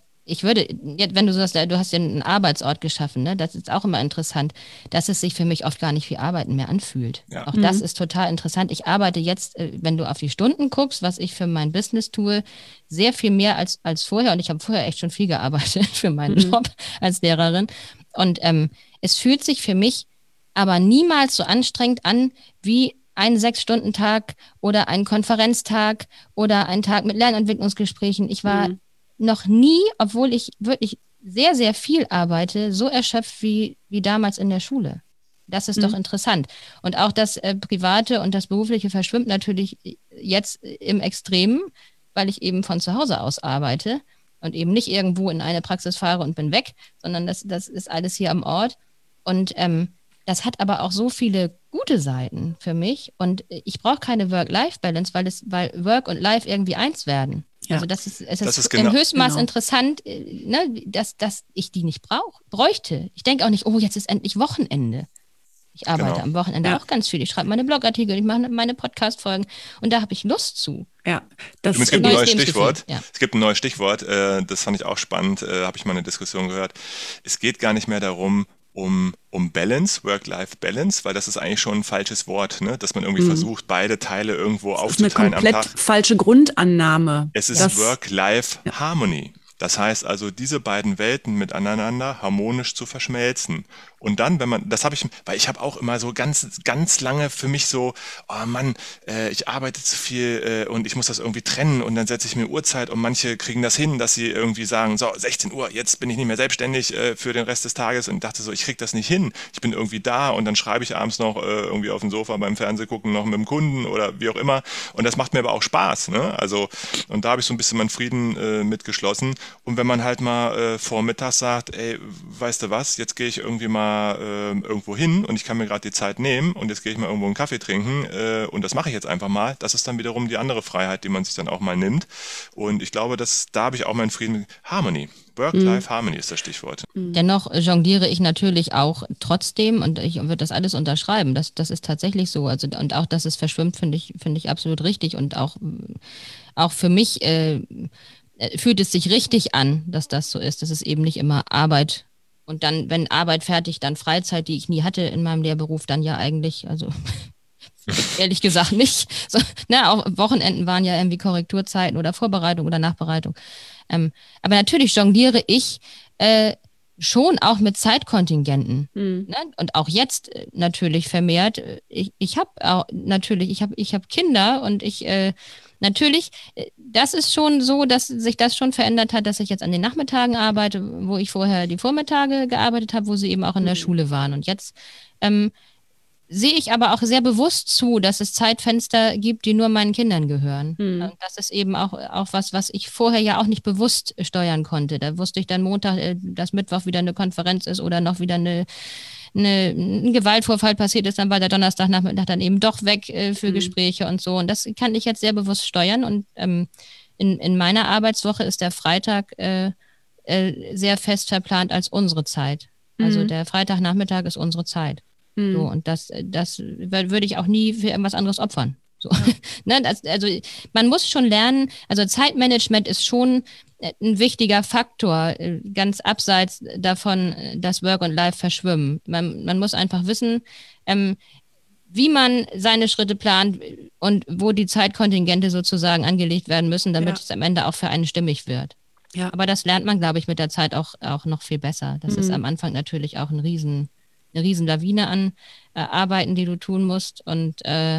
wenn du sagst, du hast ja einen Arbeitsort geschaffen, ne? Das ist auch immer interessant, dass es sich für mich oft gar nicht wie Arbeiten mehr anfühlt. Ja. Auch das ist total interessant. Ich arbeite jetzt, wenn du auf die Stunden guckst, was ich für mein Business tue, sehr viel mehr als vorher. Und ich habe vorher echt schon viel gearbeitet für meinen Job als Lehrerin. Und es fühlt sich für mich aber niemals so anstrengend an wie ein 6-Stunden-Tag oder ein Konferenztag oder ein Tag mit Lernentwicklungsgesprächen. Ich war noch nie, obwohl ich wirklich sehr, sehr viel arbeite, so erschöpft wie damals in der Schule. Das ist doch interessant. Und auch das Private und das Berufliche verschwimmt natürlich jetzt im Extremen, weil ich eben von zu Hause aus arbeite und eben nicht irgendwo in eine Praxis fahre und bin weg, sondern das ist alles hier am Ort. Und das hat aber auch so viele gute Seiten für mich. Und ich brauche keine Work-Life-Balance, weil Work und Life irgendwie eins werden. Ja. Also es ist im höchsten Maß interessant, ne, dass ich die nicht bräuchte. Ich denke auch nicht, jetzt ist endlich Wochenende. Ich arbeite am Wochenende auch ganz viel. Ich schreibe meine Blogartikel, ich mache meine Podcast-Folgen und da habe ich Lust zu. Ja, es gibt ein neues Stichwort. Ja. Es gibt ein neues Stichwort, das fand ich auch spannend, habe ich mal eine Diskussion gehört. Es geht gar nicht mehr darum, um Balance, Work-Life-Balance, weil das ist eigentlich schon ein falsches Wort, ne? Dass man irgendwie versucht, beide Teile irgendwo aufzuteilen am Tag. Das ist eine komplett falsche Grundannahme. Es ist Work-Life-Harmony. Das heißt also, diese beiden Welten miteinander harmonisch zu verschmelzen. Und dann, weil ich habe auch immer so ganz, ganz lange für mich so, oh Mann, ich arbeite zu viel und ich muss das irgendwie trennen und dann setze ich mir Uhrzeit und manche kriegen das hin, dass sie irgendwie sagen, so 16 Uhr, jetzt bin ich nicht mehr selbstständig für den Rest des Tages und dachte so, ich kriege das nicht hin. Ich bin irgendwie da und dann schreibe ich abends noch irgendwie auf dem Sofa beim Fernseh gucken noch mit dem Kunden oder wie auch immer und das macht mir aber auch Spaß, ne? Also, und da habe ich so ein bisschen meinen Frieden mitgeschlossen und wenn man halt mal vormittags sagt, ey, weißt du was, jetzt gehe ich irgendwie mal irgendwo hin und ich kann mir gerade die Zeit nehmen und jetzt gehe ich mal irgendwo einen Kaffee trinken und das mache ich jetzt einfach mal. Das ist dann wiederum die andere Freiheit, die man sich dann auch mal nimmt. Und ich glaube, da habe ich auch meinen Frieden. Harmony. Work-Life-Harmony ist das Stichwort. Dennoch jongliere ich natürlich auch trotzdem und ich würde das alles unterschreiben. Das ist tatsächlich so. Also, und auch, dass es verschwimmt, finde ich absolut richtig. Und auch für mich fühlt es sich richtig an, dass das so ist. Das ist eben nicht immer Arbeit. Und dann, wenn Arbeit fertig, dann Freizeit, die ich nie hatte in meinem Lehrberuf, dann ja eigentlich, also ehrlich gesagt nicht. So, auch Wochenenden waren ja irgendwie Korrekturzeiten oder Vorbereitung oder Nachbereitung. Aber natürlich jongliere ich schon auch mit Zeitkontingenten. Ne? Und auch jetzt natürlich vermehrt. Ich habe Kinder und natürlich, das ist schon so, dass sich das schon verändert hat, dass ich jetzt an den Nachmittagen arbeite, wo ich vorher die Vormittage gearbeitet habe, wo sie eben auch in der Schule waren. Und jetzt sehe ich aber auch sehr bewusst zu, dass es Zeitfenster gibt, die nur meinen Kindern gehören. Und das ist eben auch was ich vorher ja auch nicht bewusst steuern konnte. Da wusste ich dann Montag, dass Mittwoch wieder eine Konferenz ist oder noch wieder ein Gewaltvorfall passiert ist, dann war der Donnerstagnachmittag dann eben doch weg für Gespräche und so. Und das kann ich jetzt sehr bewusst steuern. Und in meiner Arbeitswoche ist der Freitag sehr fest verplant als unsere Zeit. Also der Freitagnachmittag ist unsere Zeit. So, und das würde ich auch nie für irgendwas anderes opfern. So. Ne, also man muss schon lernen, also Zeitmanagement ist schon ein wichtiger Faktor, ganz abseits davon, dass Work und Life verschwimmen. Man muss einfach wissen, wie man seine Schritte plant und wo die Zeitkontingente sozusagen angelegt werden müssen, damit es am Ende auch für einen stimmig wird. Ja. Aber das lernt man, glaube ich, mit der Zeit auch noch viel besser. Das ist am Anfang natürlich auch eine riesen Lawine an Arbeiten, die du tun musst. Und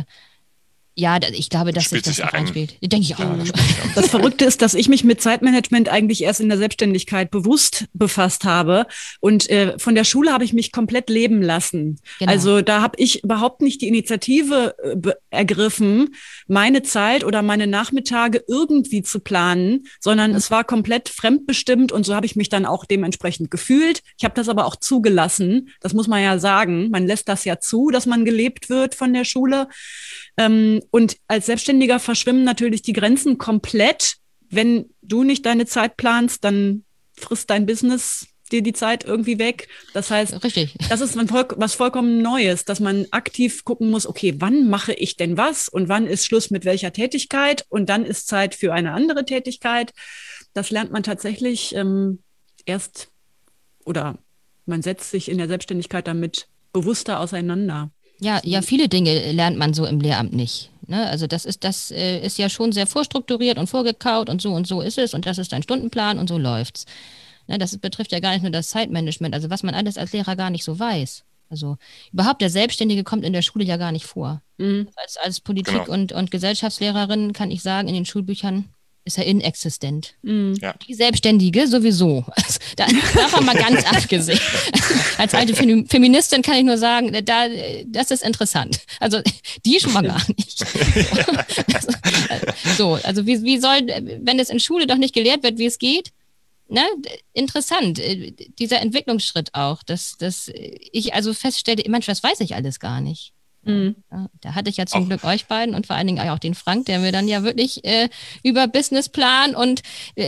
ich glaube, dass sich das auch einspielt. Denke ich auch. Ja, das Verrückte ist, dass ich mich mit Zeitmanagement eigentlich erst in der Selbstständigkeit bewusst befasst habe. Und von der Schule habe ich mich komplett leben lassen. Genau. Also da habe ich überhaupt nicht die Initiative ergriffen, meine Zeit oder meine Nachmittage irgendwie zu planen, sondern es war komplett fremdbestimmt und so habe ich mich dann auch dementsprechend gefühlt. Ich habe das aber auch zugelassen. Das muss man ja sagen. Man lässt das ja zu, dass man gelebt wird von der Schule. Und als Selbstständiger verschwimmen natürlich die Grenzen komplett. Wenn du nicht deine Zeit planst, dann frisst dein Business dir die Zeit irgendwie weg. Das heißt, richtig. Das ist was vollkommen Neues, dass man aktiv gucken muss, okay, wann mache ich denn was und wann ist Schluss mit welcher Tätigkeit und dann ist Zeit für eine andere Tätigkeit. Das lernt man tatsächlich erst oder man setzt sich in der Selbstständigkeit damit bewusster auseinander. Ja, viele Dinge lernt man so im Lehramt nicht. Ne? Also das ist ja schon sehr vorstrukturiert und vorgekaut und so ist es und das ist ein Stundenplan und so läuft's. Ne? Das betrifft ja gar nicht nur das Zeitmanagement, also was man alles als Lehrer gar nicht so weiß. Also überhaupt der Selbstständige kommt in der Schule ja gar nicht vor. Als Politik- und Gesellschaftslehrerin kann ich sagen, in den Schulbüchern ist er inexistent. Ja. Die Selbstständige sowieso. Also, davon mal ganz abgesehen. Als alte Feministin kann ich nur sagen, das ist interessant. Also die schon mal gar nicht. Also wie soll, wenn es in Schule doch nicht gelehrt wird, wie es geht, ne? Interessant, dieser Entwicklungsschritt auch, dass ich also feststelle, Mensch, was weiß ich alles gar nicht. Ja, da hatte ich ja zum Glück euch beiden und vor allen Dingen auch den Frank, der mir dann ja wirklich über Businessplan und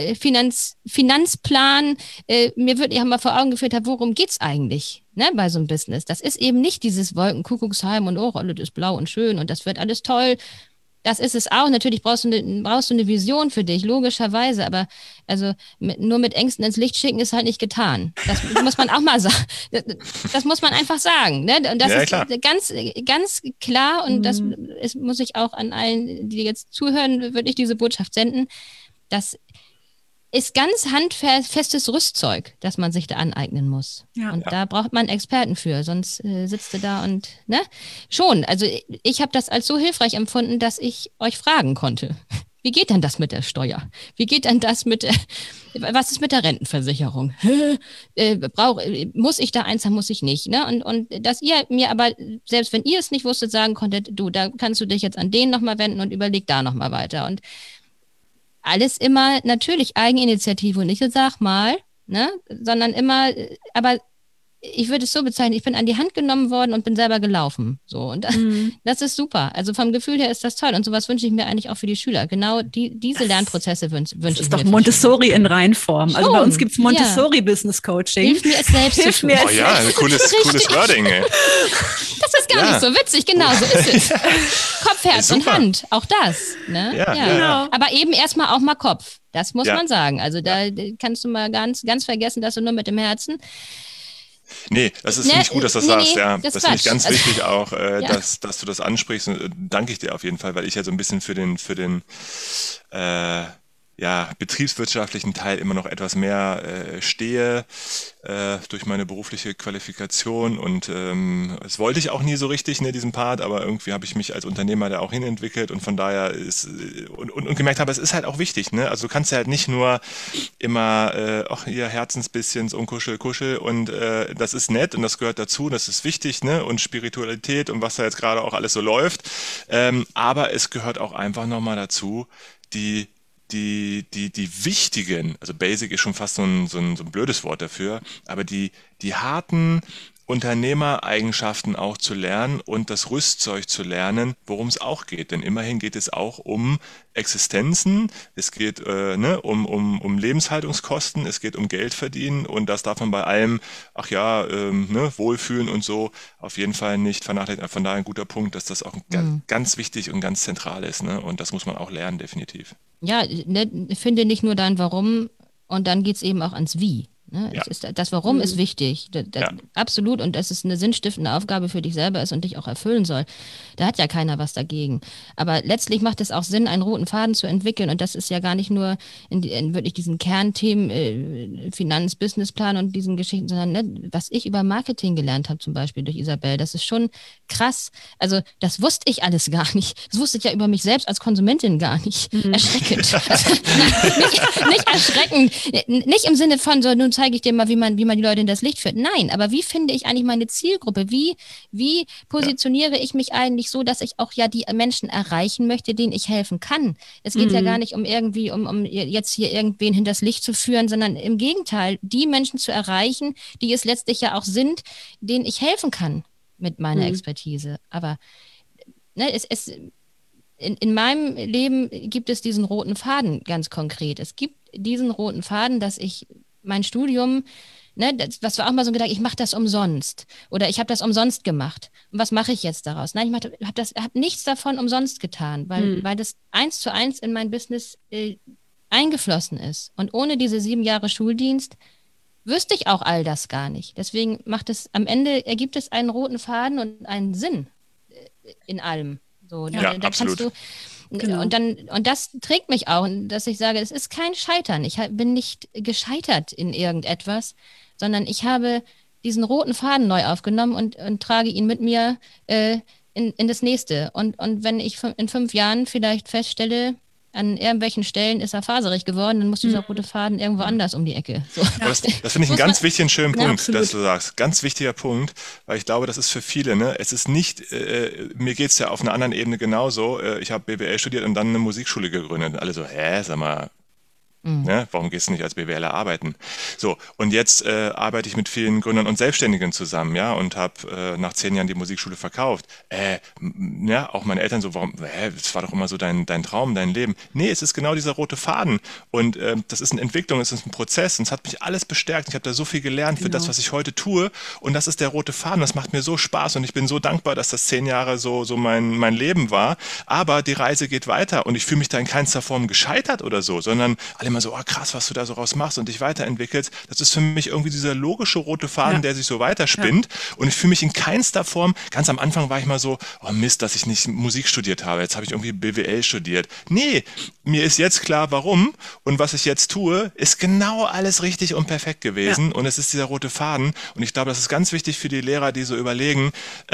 Finanzplan mir wirklich mal vor Augen geführt hat, worum geht's eigentlich, ne, bei so einem Business. Das ist eben nicht dieses Wolkenkuckucksheim und alles ist blau und schön und das wird alles toll. Das ist es auch. Natürlich brauchst du eine Vision für dich, logischerweise. Aber also nur mit Ängsten ins Licht schicken ist halt nicht getan. Das muss man auch mal sagen. Das muss man einfach sagen. Ne? Und das ist klar. Ganz, ganz klar. Und das muss ich auch an allen, die jetzt zuhören, wirklich diese Botschaft senden. Das ist ganz handfestes Rüstzeug, das man sich da aneignen muss. Ja. Und da braucht man Experten für, sonst sitzt du da und, ne? Schon, also ich habe das als so hilfreich empfunden, dass ich euch fragen konnte. Wie geht denn das mit der Steuer? Wie geht denn das was ist mit der Rentenversicherung? Muss ich da eins haben, muss ich nicht, ne? Und dass ihr mir aber, selbst wenn ihr es nicht wusstet, sagen konntet, du, da kannst du dich jetzt an den nochmal wenden und überleg da nochmal weiter. Und alles immer natürlich Eigeninitiative und nicht so sag mal, ne, sondern immer, aber ich würde es so bezeichnen, ich bin an die Hand genommen worden und bin selber gelaufen. So, und das ist super. Also vom Gefühl her ist das toll. Und sowas wünsche ich mir eigentlich auch für die Schüler. Genau diese Lernprozesse wünsche ich mir. Das ist doch Montessori in Reinform. Also bei uns gibt es Montessori-Business Coaching. Hilf mir es selbst zu tun. Oh ja, cooles Wording, ey. Das ist gar nicht so witzig, genau so ist es. Kopf, Herz und Hand, auch das. Ne? Ja. Genau. Aber eben erstmal auch mal Kopf. Das muss man sagen. Also da kannst du mal ganz, ganz vergessen, dass du nur mit dem Herzen. Nee, das ist finde ich gut, dass du das sagst. Ja, das finde ich ganz wichtig auch, dass du das ansprichst. Und danke ich dir auf jeden Fall, weil ich ja so ein bisschen für den betriebswirtschaftlichen Teil immer noch etwas mehr stehe durch meine berufliche Qualifikation und das wollte ich auch nie so richtig, ne, diesen Part, aber irgendwie habe ich mich als Unternehmer da auch hinentwickelt und von daher und gemerkt habe, es ist halt auch wichtig, ne, also du kannst ja halt nicht nur immer, ach hier Herzensbisschens und Kuschel und das ist nett und das gehört dazu, das ist wichtig, ne, und Spiritualität und was da jetzt gerade auch alles so läuft, aber es gehört auch einfach nochmal dazu, die wichtigen, also Basic ist schon fast so ein blödes Wort dafür, aber die harten Unternehmereigenschaften auch zu lernen und das Rüstzeug zu lernen, worum es auch geht. Denn immerhin geht es auch um Existenzen, es geht um Lebenshaltungskosten, es geht um Geld verdienen und das darf man bei allem, Wohlfühlen und so auf jeden Fall nicht vernachlässigen. Von daher ein guter Punkt, dass das auch ganz wichtig und ganz zentral ist, ne? Und das muss man auch lernen, definitiv. Ja, ne, finde nicht nur dein Warum und dann geht es eben auch ans Wie. Ne? Ja. Das Warum ist wichtig, absolut, und dass es eine sinnstiftende Aufgabe für dich selber ist und dich auch erfüllen soll. Da hat ja keiner was dagegen. Aber letztlich macht es auch Sinn, einen roten Faden zu entwickeln und das ist ja gar nicht nur in wirklich diesen Kernthemen Finanz, Businessplan und diesen Geschichten, sondern ne, was ich über Marketing gelernt habe zum Beispiel durch Isabel, das ist schon krass. Also das wusste ich alles gar nicht. Das wusste ich ja über mich selbst als Konsumentin gar nicht. Erschreckend. Also, nicht erschreckend. Nicht im Sinne von so, nun zeige ich dir mal, wie man die Leute in das Licht führt. Nein, aber wie finde ich eigentlich meine Zielgruppe? Wie positioniere ich mich eigentlich so, dass ich auch ja die Menschen erreichen möchte, denen ich helfen kann? Es geht ja gar nicht um irgendwie, um jetzt hier irgendwen hinters Licht zu führen, sondern im Gegenteil, die Menschen zu erreichen, die es letztlich ja auch sind, denen ich helfen kann mit meiner Expertise. Aber ne, in meinem Leben gibt es diesen roten Faden ganz konkret. Es gibt diesen roten Faden, dass ich mein Studium, ne, was war auch mal so gedacht, ich mache das umsonst oder ich habe das umsonst gemacht. Und was mache ich jetzt daraus? Nein, ich habe nichts davon umsonst getan, weil das 1:1 in mein Business eingeflossen ist. Und ohne diese 7 Jahre Schuldienst wüsste ich auch all das gar nicht. Deswegen am Ende ergibt es einen roten Faden und einen Sinn in allem. So, ja, dann absolut. kannst du Genau. Und das trägt mich auch, dass ich sage, es ist kein Scheitern. Ich bin nicht gescheitert in irgendetwas, sondern ich habe diesen roten Faden neu aufgenommen und trage ihn mit mir in das nächste. Und wenn ich in 5 Jahren vielleicht feststelle, an irgendwelchen Stellen ist er faserig geworden, dann muss dieser rote Faden irgendwo anders um die Ecke. So. Aber das finde ich einen ganz wichtigen, schönen Punkt, absolut. dass du sagst. Ganz wichtiger Punkt, weil ich glaube, das ist für viele, ne? Es ist nicht, mir geht's ja auf einer anderen Ebene genauso. Ich habe BWL studiert und dann eine Musikschule gegründet. Und alle so, sag mal, ne? Warum gehst du nicht als BWLer arbeiten? So, und jetzt arbeite ich mit vielen Gründern und Selbstständigen zusammen, ja, und habe nach 10 Jahren die Musikschule verkauft. Ja, auch meine Eltern so, warum, das war doch immer so dein Traum, dein Leben. Nee, es ist genau dieser rote Faden. Und das ist eine Entwicklung, es ist ein Prozess und es hat mich alles bestärkt. Ich habe da so viel gelernt für das, was ich heute tue. Und das ist der rote Faden. Das macht mir so Spaß und ich bin so dankbar, dass das 10 Jahre so mein Leben war. Aber die Reise geht weiter und ich fühle mich da in keinster Form gescheitert oder so, sondern alle immer so, oh krass, was du da so raus machst und dich weiterentwickelst. Das ist für mich irgendwie dieser logische rote Faden, der sich so weiterspinnt. Und ich fühle mich in keinster Form, ganz am Anfang war ich mal so, oh Mist, dass ich nicht Musik studiert habe. Jetzt habe ich irgendwie BWL studiert. Nee, mir ist jetzt klar, warum. Und was ich jetzt tue, ist genau alles richtig und perfekt gewesen. Und es ist dieser rote Faden. Und ich glaube, das ist ganz wichtig für die Lehrer, die so überlegen,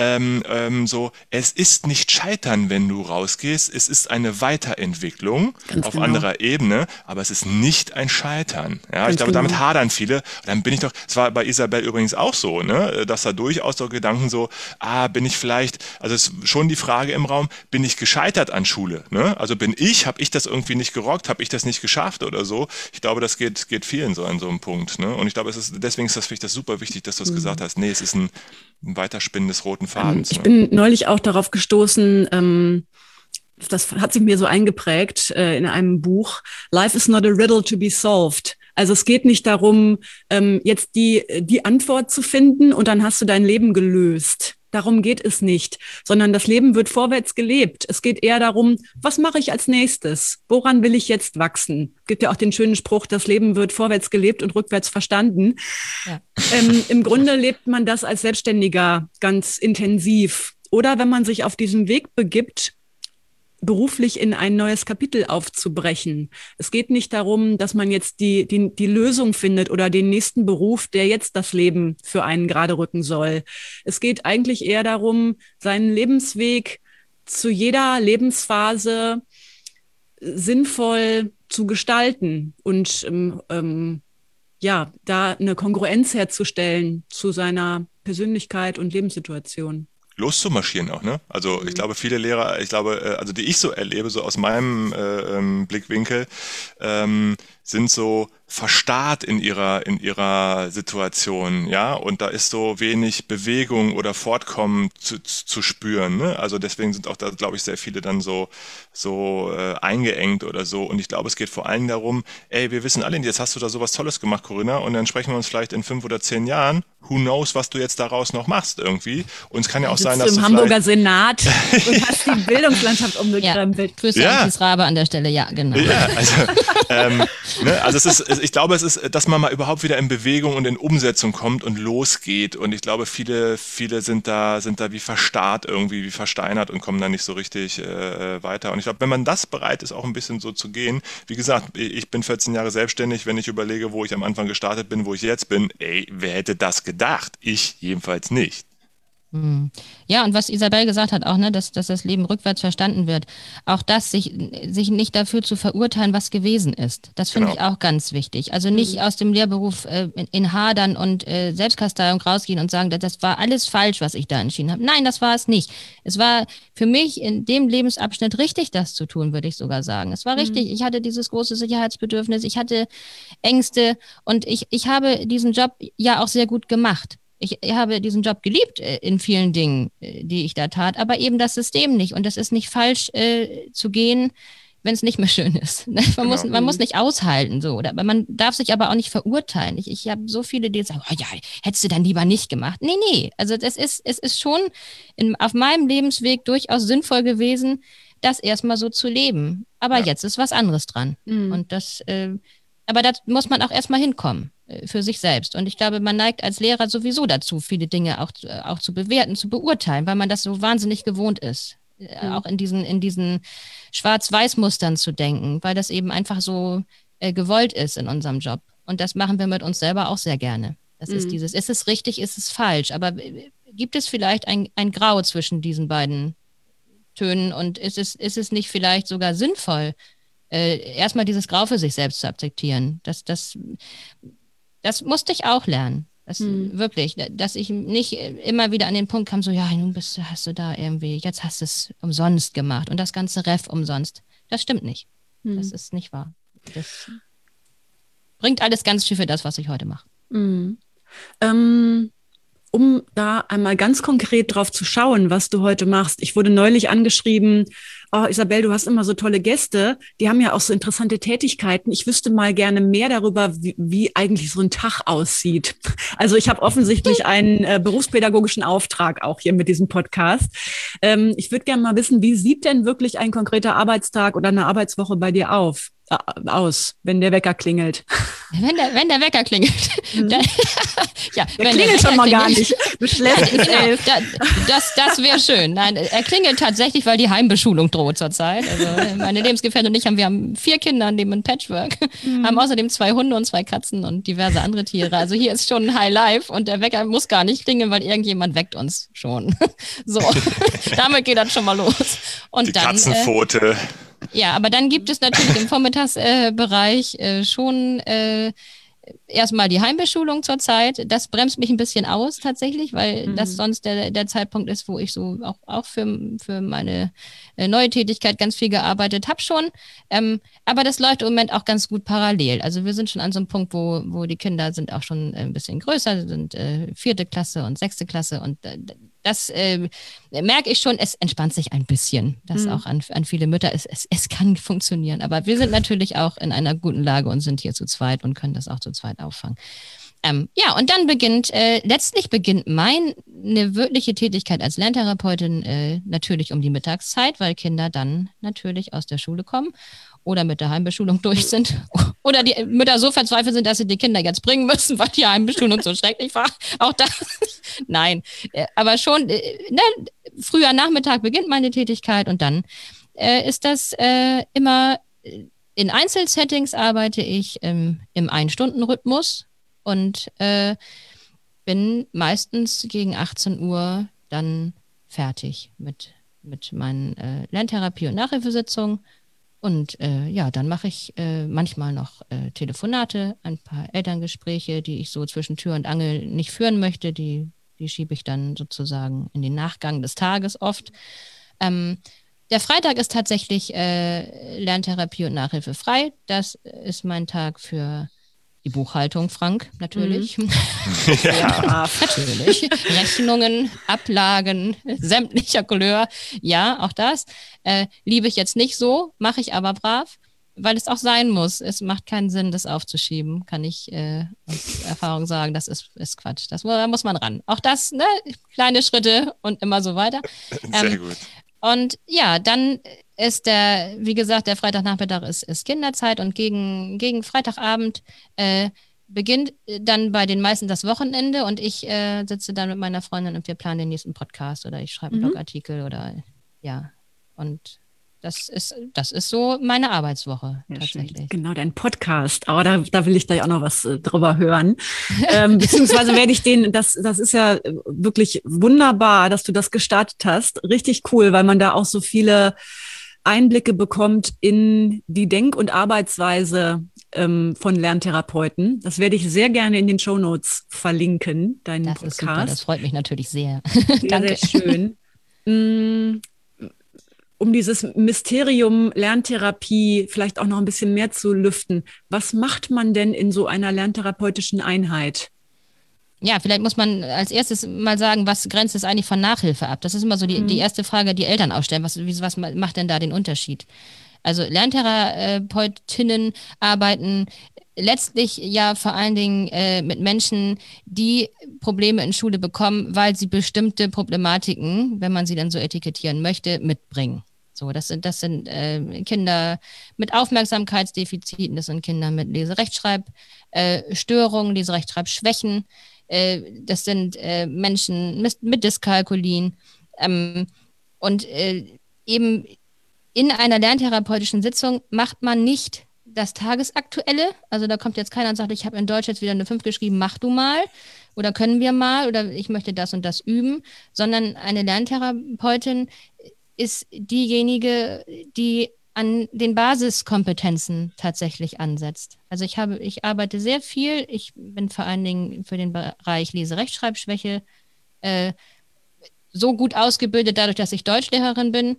es ist nicht Scheitern, wenn du rausgehst. Es ist eine Weiterentwicklung auf anderer Ebene, aber es ist nicht ein Scheitern. Ja, ich glaube, damit hadern viele. Dann bin ich doch, es war bei Isabel übrigens auch so, ne, dass da durchaus so Gedanken so, bin ich vielleicht, also es ist schon die Frage im Raum, bin ich gescheitert an Schule? Ne? Also habe ich das irgendwie nicht gerockt, habe ich das nicht geschafft oder so? Ich glaube, das geht vielen so an so einem Punkt. Ne? Und ich glaube, deswegen ist das für mich das super wichtig, dass du es gesagt hast. Nee, es ist ein Weiterspinnen des roten Fadens. Ich bin neulich auch darauf gestoßen, das hat sich mir so eingeprägt in einem Buch, Life is not a riddle to be solved. Also es geht nicht darum, jetzt die Antwort zu finden und dann hast du dein Leben gelöst. Darum geht es nicht, sondern das Leben wird vorwärts gelebt. Es geht eher darum, was mache ich als nächstes? Woran will ich jetzt wachsen? Es gibt ja auch den schönen Spruch, das Leben wird vorwärts gelebt und rückwärts verstanden. Ja. Im Grunde lebt man das als Selbstständiger ganz intensiv. Oder wenn man sich auf diesen Weg begibt, beruflich in ein neues Kapitel aufzubrechen. Es geht nicht darum, dass man jetzt die Lösung findet oder den nächsten Beruf, der jetzt das Leben für einen gerade rücken soll. Es geht eigentlich eher darum, seinen Lebensweg zu jeder Lebensphase sinnvoll zu gestalten und da eine Kongruenz herzustellen zu seiner Persönlichkeit und Lebenssituation. Loszumarschieren auch, ne? Also ich glaube, viele Lehrer, also die ich so erlebe, so aus meinem Blickwinkel, sind so verstarrt in ihrer Situation, ja, und da ist so wenig Bewegung oder Fortkommen zu spüren, ne? Also deswegen sind auch da, glaube ich, sehr viele dann so eingeengt oder so, und ich glaube, es geht vor allem darum, ey, wir wissen alle, jetzt hast du da sowas Tolles gemacht, Corinna, und dann sprechen wir uns vielleicht in 5 oder 10 Jahren, who knows, was du jetzt daraus noch machst irgendwie, und es kann ja auch sein, dass du im Hamburger Senat und hast die Bildungslandschaft umgekrempelt. Grüße an Thies Rabe an der Stelle, ja, genau. Ja, also ich glaube, es ist, dass man mal überhaupt wieder in Bewegung und in Umsetzung kommt und losgeht. Und ich glaube, viele sind da wie verstarrt irgendwie, wie versteinert und kommen da nicht so richtig weiter. Und ich glaube, wenn man das bereit ist, auch ein bisschen so zu gehen, wie gesagt, ich bin 14 Jahre selbstständig, wenn ich überlege, wo ich am Anfang gestartet bin, wo ich jetzt bin, ey, wer hätte das gedacht? Ich jedenfalls nicht. Ja, und was Isabel gesagt hat auch, ne, dass das Leben rückwärts verstanden wird. Auch das, sich nicht dafür zu verurteilen, was gewesen ist. Das finde ich auch ganz wichtig. Also nicht aus dem Lehrberuf in Hadern und Selbstkasteiung rausgehen und sagen, das war alles falsch, was ich da entschieden habe. Nein, das war es nicht. Es war für mich in dem Lebensabschnitt richtig, das zu tun, würde ich sogar sagen. Es war richtig. Ich hatte dieses große Sicherheitsbedürfnis, ich hatte Ängste und ich habe diesen Job ja auch sehr gut gemacht. Ich habe diesen Job geliebt in vielen Dingen, die ich da tat, aber eben das System nicht. Und es ist nicht falsch zu gehen, wenn es nicht mehr schön ist. Man muss nicht aushalten, so. Aber man darf sich aber auch nicht verurteilen. Ich habe so viele, die sagen, oh ja, hättest du dann lieber nicht gemacht. Nee. Also es ist schon auf meinem Lebensweg durchaus sinnvoll gewesen, das erstmal so zu leben. Aber jetzt ist was anderes dran. Und aber da muss man auch erstmal hinkommen für sich selbst. Und ich glaube, man neigt als Lehrer sowieso dazu, viele Dinge auch zu bewerten, zu beurteilen, weil man das so wahnsinnig gewohnt ist, auch in diesen Schwarz-Weiß-Mustern zu denken, weil das eben einfach so gewollt ist in unserem Job. Und das machen wir mit uns selber auch sehr gerne. Das ist ist es richtig, ist es falsch? Aber gibt es vielleicht ein Grau zwischen diesen beiden Tönen und ist es nicht vielleicht sogar sinnvoll, erstmal dieses Grau für sich selbst zu akzeptieren? Das musste ich auch lernen. Wirklich, dass ich nicht immer wieder an den Punkt kam, so, ja, nun hast du da irgendwie, jetzt hast du es umsonst gemacht und das ganze Ref umsonst. Das stimmt nicht. Das ist nicht wahr. Das bringt alles ganz viel für das, was ich heute mache. Um da einmal ganz konkret drauf zu schauen, was du heute machst. Ich wurde neulich angeschrieben, oh Isabel, du hast immer so tolle Gäste, die haben ja auch so interessante Tätigkeiten. Ich wüsste mal gerne mehr darüber, wie eigentlich so ein Tag aussieht. Also ich habe offensichtlich einen berufspädagogischen Auftrag auch hier mit diesem Podcast. Ich würde gerne mal wissen, wie sieht denn wirklich ein konkreter Arbeitstag oder eine Arbeitswoche bei dir aus, wenn der Wecker klingelt? Wenn der Wecker klingelt. Dann, ja, der klingelt schon mal gar nicht. Du schläfst bis 11. Das wäre schön. Nein, er klingelt tatsächlich, weil die Heimbeschulung droht zurzeit. Also meine Lebensgefährtin und wir haben 4 Kinder, leben in Patchwork, haben außerdem 2 Hunde und 2 Katzen und diverse andere Tiere. Also hier ist schon High Life und der Wecker muss gar nicht klingeln, weil irgendjemand weckt uns schon. So, damit geht das schon mal los. Und die dann, Katzenpfote. Ja, aber dann gibt es natürlich im Vormittagsbereich schon erstmal die Heimbeschulung zurzeit. Das bremst mich ein bisschen aus tatsächlich, weil das sonst der Zeitpunkt ist, wo ich so auch für meine neue Tätigkeit ganz viel gearbeitet habe schon. Aber das läuft im Moment auch ganz gut parallel. Also wir sind schon an so einem Punkt, wo die Kinder sind auch schon ein bisschen größer, sind 4. Klasse und 6. Klasse und das merke ich schon, es entspannt sich ein bisschen, das auch an viele Mütter. Es kann funktionieren, aber wir sind natürlich auch in einer guten Lage und sind hier zu zweit und können das auch zu zweit auffangen. Ja, und dann letztlich beginnt meine wirkliche Tätigkeit als Lerntherapeutin natürlich um die Mittagszeit, weil Kinder dann natürlich aus der Schule kommen oder mit der Heimbeschulung durch sind oder die Mütter so verzweifelt sind, dass sie die Kinder jetzt bringen müssen, weil die Heimbeschulung so schrecklich war. Auch das, nein, aber schon früher Nachmittag beginnt meine Tätigkeit und dann ist das immer, in Einzelsettings arbeite ich im Ein-Stunden-Rhythmus und bin meistens gegen 18 Uhr dann fertig mit meinen Lerntherapie- und Nachhilfesitzungen. Und dann mache ich manchmal noch Telefonate, ein paar Elterngespräche, die ich so zwischen Tür und Angel nicht führen möchte. Die schiebe ich dann sozusagen in den Nachgang des Tages oft. Der Freitag ist tatsächlich Lerntherapie und Nachhilfe frei. Das ist mein Tag für die Buchhaltung, Frank, natürlich. Ja, natürlich. Rechnungen, Ablagen, sämtlicher Couleur. Ja, auch das. Liebe ich jetzt nicht so, mache ich aber brav, weil es auch sein muss. Es macht keinen Sinn, das aufzuschieben, kann ich aus Erfahrung sagen. Das ist Quatsch. Da muss man ran. Auch das, ne? Kleine Schritte und immer so weiter. Sehr gut. Und ja, dann ist wie gesagt, der Freitagnachmittag ist Kinderzeit und gegen Freitagabend beginnt dann bei den meisten das Wochenende und ich sitze dann mit meiner Freundin und wir planen den nächsten Podcast oder ich schreibe einen Blogartikel oder ja. Und das ist so meine Arbeitswoche tatsächlich. Schön. Genau, dein Podcast. Aber da will ich gleich auch noch was drüber hören. Beziehungsweise werde ich das ist ja wirklich wunderbar, dass du das gestartet hast. Richtig cool, weil man da auch so viele Einblicke bekommt in die Denk- und Arbeitsweise von Lerntherapeuten. Das werde ich sehr gerne in den Shownotes verlinken, deinen Das Podcast. ist super, das freut mich natürlich sehr. Danke. Sehr schön. Um dieses Mysterium Lerntherapie vielleicht auch noch ein bisschen mehr zu lüften. Was macht man denn in so einer lerntherapeutischen Einheit? Ja, vielleicht muss man als erstes mal sagen, was grenzt es eigentlich von Nachhilfe ab? Das ist immer so die erste Frage, die Eltern aufstellen. Was macht denn da den Unterschied? Also Lerntherapeutinnen arbeiten letztlich ja vor allen Dingen mit Menschen, die Probleme in Schule bekommen, weil sie bestimmte Problematiken, wenn man sie dann so etikettieren möchte, mitbringen. So, das sind Kinder mit Aufmerksamkeitsdefiziten, das sind Kinder mit Leserechtschreibstörungen, Leserechtschreibschwächen, das sind Menschen mit Dyskalkulien und eben in einer lerntherapeutischen Sitzung macht man nicht das Tagesaktuelle, also da kommt jetzt keiner und sagt, ich habe in Deutsch jetzt wieder eine 5 geschrieben, mach du mal oder können wir mal oder ich möchte das und das üben, sondern eine Lerntherapeutin ist diejenige, die an den Basiskompetenzen tatsächlich ansetzt. Also ich arbeite sehr viel, ich bin vor allen Dingen für den Bereich Leserechtschreibschwäche so gut ausgebildet, dadurch, dass ich Deutschlehrerin bin,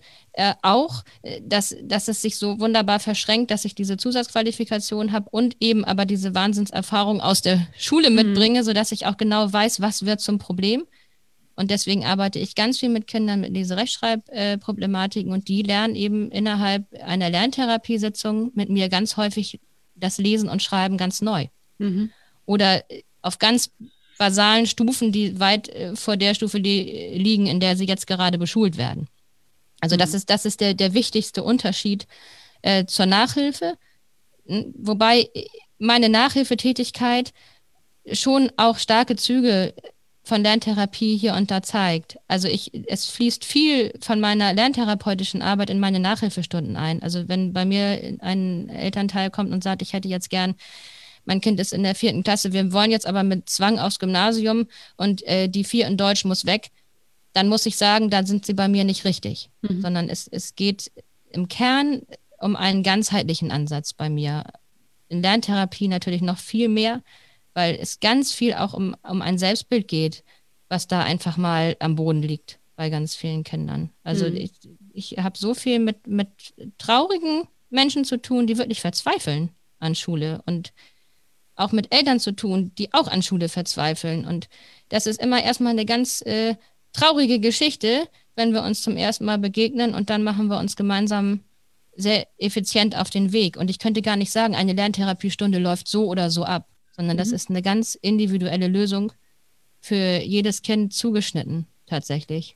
dass es sich so wunderbar verschränkt, dass ich diese Zusatzqualifikation habe und eben aber diese Wahnsinnserfahrung aus der Schule mitbringe, sodass ich auch genau weiß, was wird zum Problem. Und deswegen arbeite ich ganz viel mit Kindern mit Leserechtschreibproblematiken und die lernen eben innerhalb einer Lerntherapiesitzung mit mir ganz häufig das Lesen und Schreiben ganz neu. Oder auf ganz basalen Stufen, die weit vor der Stufe liegen, in der sie jetzt gerade beschult werden. Also das ist der wichtigste Unterschied zur Nachhilfe. Wobei meine Nachhilfetätigkeit schon auch starke Züge von Lerntherapie hier und da zeigt. Also es fließt viel von meiner lerntherapeutischen Arbeit in meine Nachhilfestunden ein. Also wenn bei mir ein Elternteil kommt und sagt, ich hätte jetzt gern, mein Kind ist in der 4. Klasse, wir wollen jetzt aber mit Zwang aufs Gymnasium und die 4 in Deutsch muss weg, dann muss ich sagen, dann sind sie bei mir nicht richtig. Sondern es geht im Kern um einen ganzheitlichen Ansatz bei mir. In Lerntherapie natürlich noch viel mehr, weil es ganz viel auch um ein Selbstbild geht, was da einfach mal am Boden liegt bei ganz vielen Kindern. Also ich habe so viel mit traurigen Menschen zu tun, die wirklich verzweifeln an Schule und auch mit Eltern zu tun, die auch an Schule verzweifeln. Und das ist immer erstmal eine ganz traurige Geschichte, wenn wir uns zum ersten Mal begegnen und dann machen wir uns gemeinsam sehr effizient auf den Weg. Und ich könnte gar nicht sagen, eine Lerntherapiestunde läuft so oder so ab, sondern das ist eine ganz individuelle Lösung für jedes Kind zugeschnitten, tatsächlich.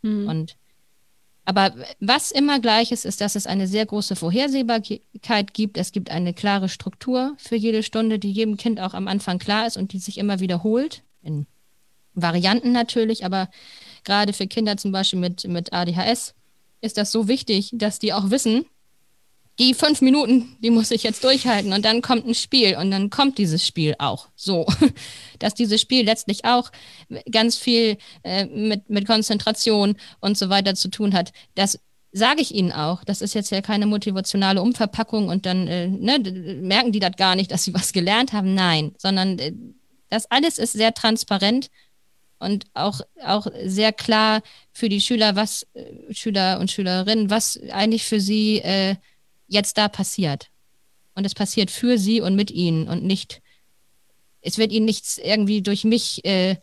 Aber was immer gleich ist, dass es eine sehr große Vorhersehbarkeit gibt. Es gibt eine klare Struktur für jede Stunde, die jedem Kind auch am Anfang klar ist und die sich immer wiederholt. In Varianten natürlich, aber gerade für Kinder zum Beispiel mit ADHS ist das so wichtig, dass die auch wissen, die 5 Minuten, die muss ich jetzt durchhalten und dann kommt ein Spiel und dann kommt dieses Spiel auch so, dass dieses Spiel letztlich auch ganz viel mit Konzentration und so weiter zu tun hat. Das sage ich ihnen auch. Das ist jetzt ja keine motivationale Umverpackung und dann merken die das gar nicht, dass sie was gelernt haben. Nein, sondern das alles ist sehr transparent und auch sehr klar für die Schüler, Schüler und Schülerinnen, was eigentlich für sie jetzt da passiert. Und es passiert für sie und mit ihnen und nicht, es wird ihnen nichts irgendwie durch mich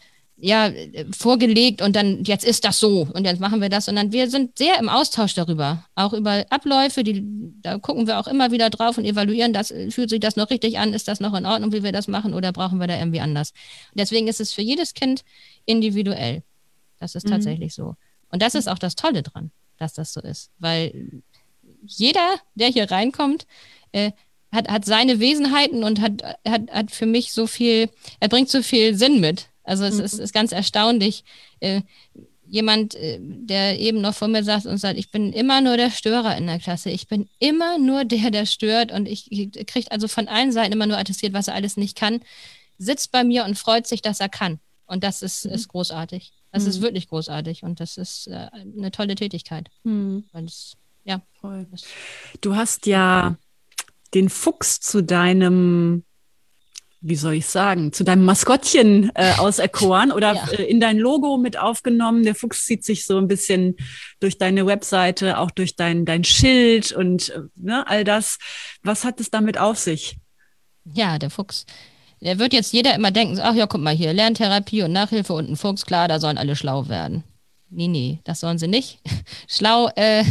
vorgelegt und dann, jetzt ist das so und jetzt machen wir das, sondern wir sind sehr im Austausch darüber, auch über Abläufe, da gucken wir auch immer wieder drauf und evaluieren, fühlt sich das noch richtig an, ist das noch in Ordnung, wie wir das machen oder brauchen wir da irgendwie anders. Und deswegen ist es für jedes Kind individuell. Das ist tatsächlich so. Und das ist auch das Tolle dran, dass das so ist, weil jeder, der hier reinkommt, hat seine Wesenheiten und hat für mich so viel, er bringt so viel Sinn mit. Also es ist ganz erstaunlich. Jemand, der eben noch vor mir saß und sagt, ich bin immer nur der Störer in der Klasse. Ich bin immer nur der stört und ich kriege also von allen Seiten immer nur attestiert, was er alles nicht kann, sitzt bei mir und freut sich, dass er kann. Und das ist großartig. Das ist wirklich großartig und das ist eine tolle Tätigkeit. Weil es, ja, voll. Du hast ja den Fuchs zu deinem, wie soll ich sagen, zu deinem Maskottchen auserkoren oder in dein Logo mit aufgenommen. Der Fuchs zieht sich so ein bisschen durch deine Webseite, auch durch dein Schild und all das. Was hat es damit auf sich? Ja, der Fuchs. Der wird jetzt jeder immer denken, ach ja, guck mal hier, Lerntherapie und Nachhilfe und ein Fuchs, klar, da sollen alle schlau werden. Nee, das sollen sie nicht. Schlau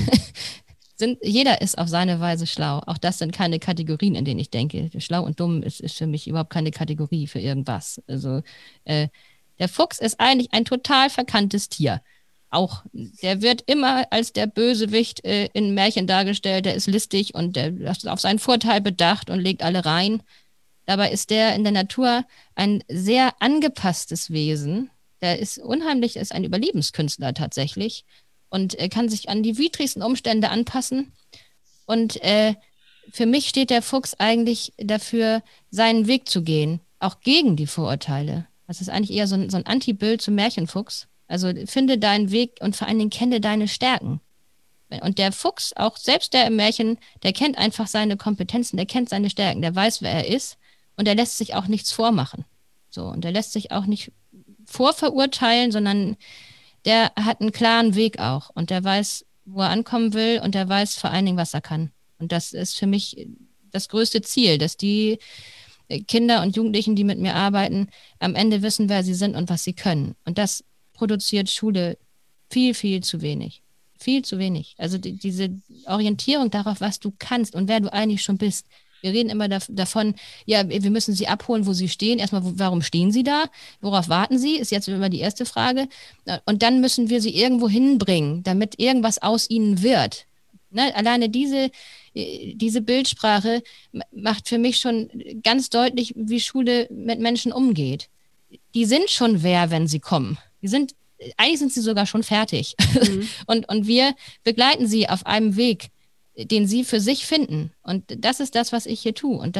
jeder ist auf seine Weise schlau. Auch das sind keine Kategorien, in denen ich denke. Schlau und dumm ist für mich überhaupt keine Kategorie für irgendwas. Also der Fuchs ist eigentlich ein total verkanntes Tier. Auch der wird immer als der Bösewicht in Märchen dargestellt. Der ist listig und der ist auf seinen Vorteil bedacht und legt alle rein. Dabei ist der in der Natur ein sehr angepasstes Wesen. Der ist ein Überlebenskünstler tatsächlich. Und kann sich an die widrigsten Umstände anpassen. Und für mich steht der Fuchs eigentlich dafür, seinen Weg zu gehen, auch gegen die Vorurteile. Das ist eigentlich eher so ein Antibild zum Märchenfuchs. Also finde deinen Weg und vor allen Dingen kenne deine Stärken. Und der Fuchs, auch selbst der im Märchen, der kennt einfach seine Kompetenzen, der kennt seine Stärken, der weiß, wer er ist und der lässt sich auch nichts vormachen. So, und der lässt sich auch nicht vorverurteilen, sondern der hat einen klaren Weg auch und der weiß, wo er ankommen will und der weiß vor allen Dingen, was er kann. Und das ist für mich das größte Ziel, dass die Kinder und Jugendlichen, die mit mir arbeiten, am Ende wissen, wer sie sind und was sie können. Und das produziert Schule viel, viel zu wenig. Viel zu wenig. Also diese Orientierung darauf, was du kannst und wer du eigentlich schon bist. Wir reden immer davon, ja, wir müssen sie abholen, wo sie stehen. Erstmal, warum stehen sie da? Worauf warten sie? Ist jetzt immer die erste Frage. Und dann müssen wir sie irgendwo hinbringen, damit irgendwas aus ihnen wird. Ne? Alleine diese Bildsprache macht für mich schon ganz deutlich, wie Schule mit Menschen umgeht. Die sind schon wer, wenn sie kommen. Eigentlich sind sie sogar schon fertig. Und wir begleiten sie auf einem Weg, den sie für sich finden. Und das ist das, was ich hier tue. Und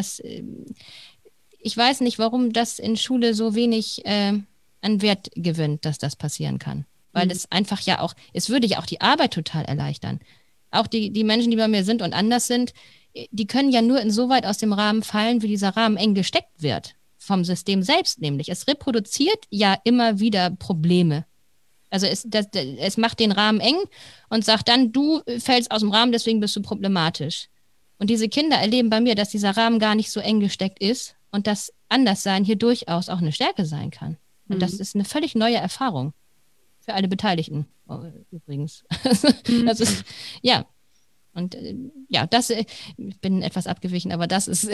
ich weiß nicht, warum das in Schule so wenig an Wert gewinnt, dass das passieren kann. Weil es einfach es würde ja auch die Arbeit total erleichtern. Auch die Menschen, die bei mir sind und anders sind, die können ja nur insoweit aus dem Rahmen fallen, wie dieser Rahmen eng gesteckt wird. Vom System selbst nämlich. Es reproduziert ja immer wieder Probleme. Also es macht den Rahmen eng und sagt dann, du fällst aus dem Rahmen, deswegen bist du problematisch. Und diese Kinder erleben bei mir, dass dieser Rahmen gar nicht so eng gesteckt ist und dass Anderssein hier durchaus auch eine Stärke sein kann. Und das ist eine völlig neue Erfahrung für alle Beteiligten übrigens. Das ist, ja. Und ich bin etwas abgewichen, aber das ist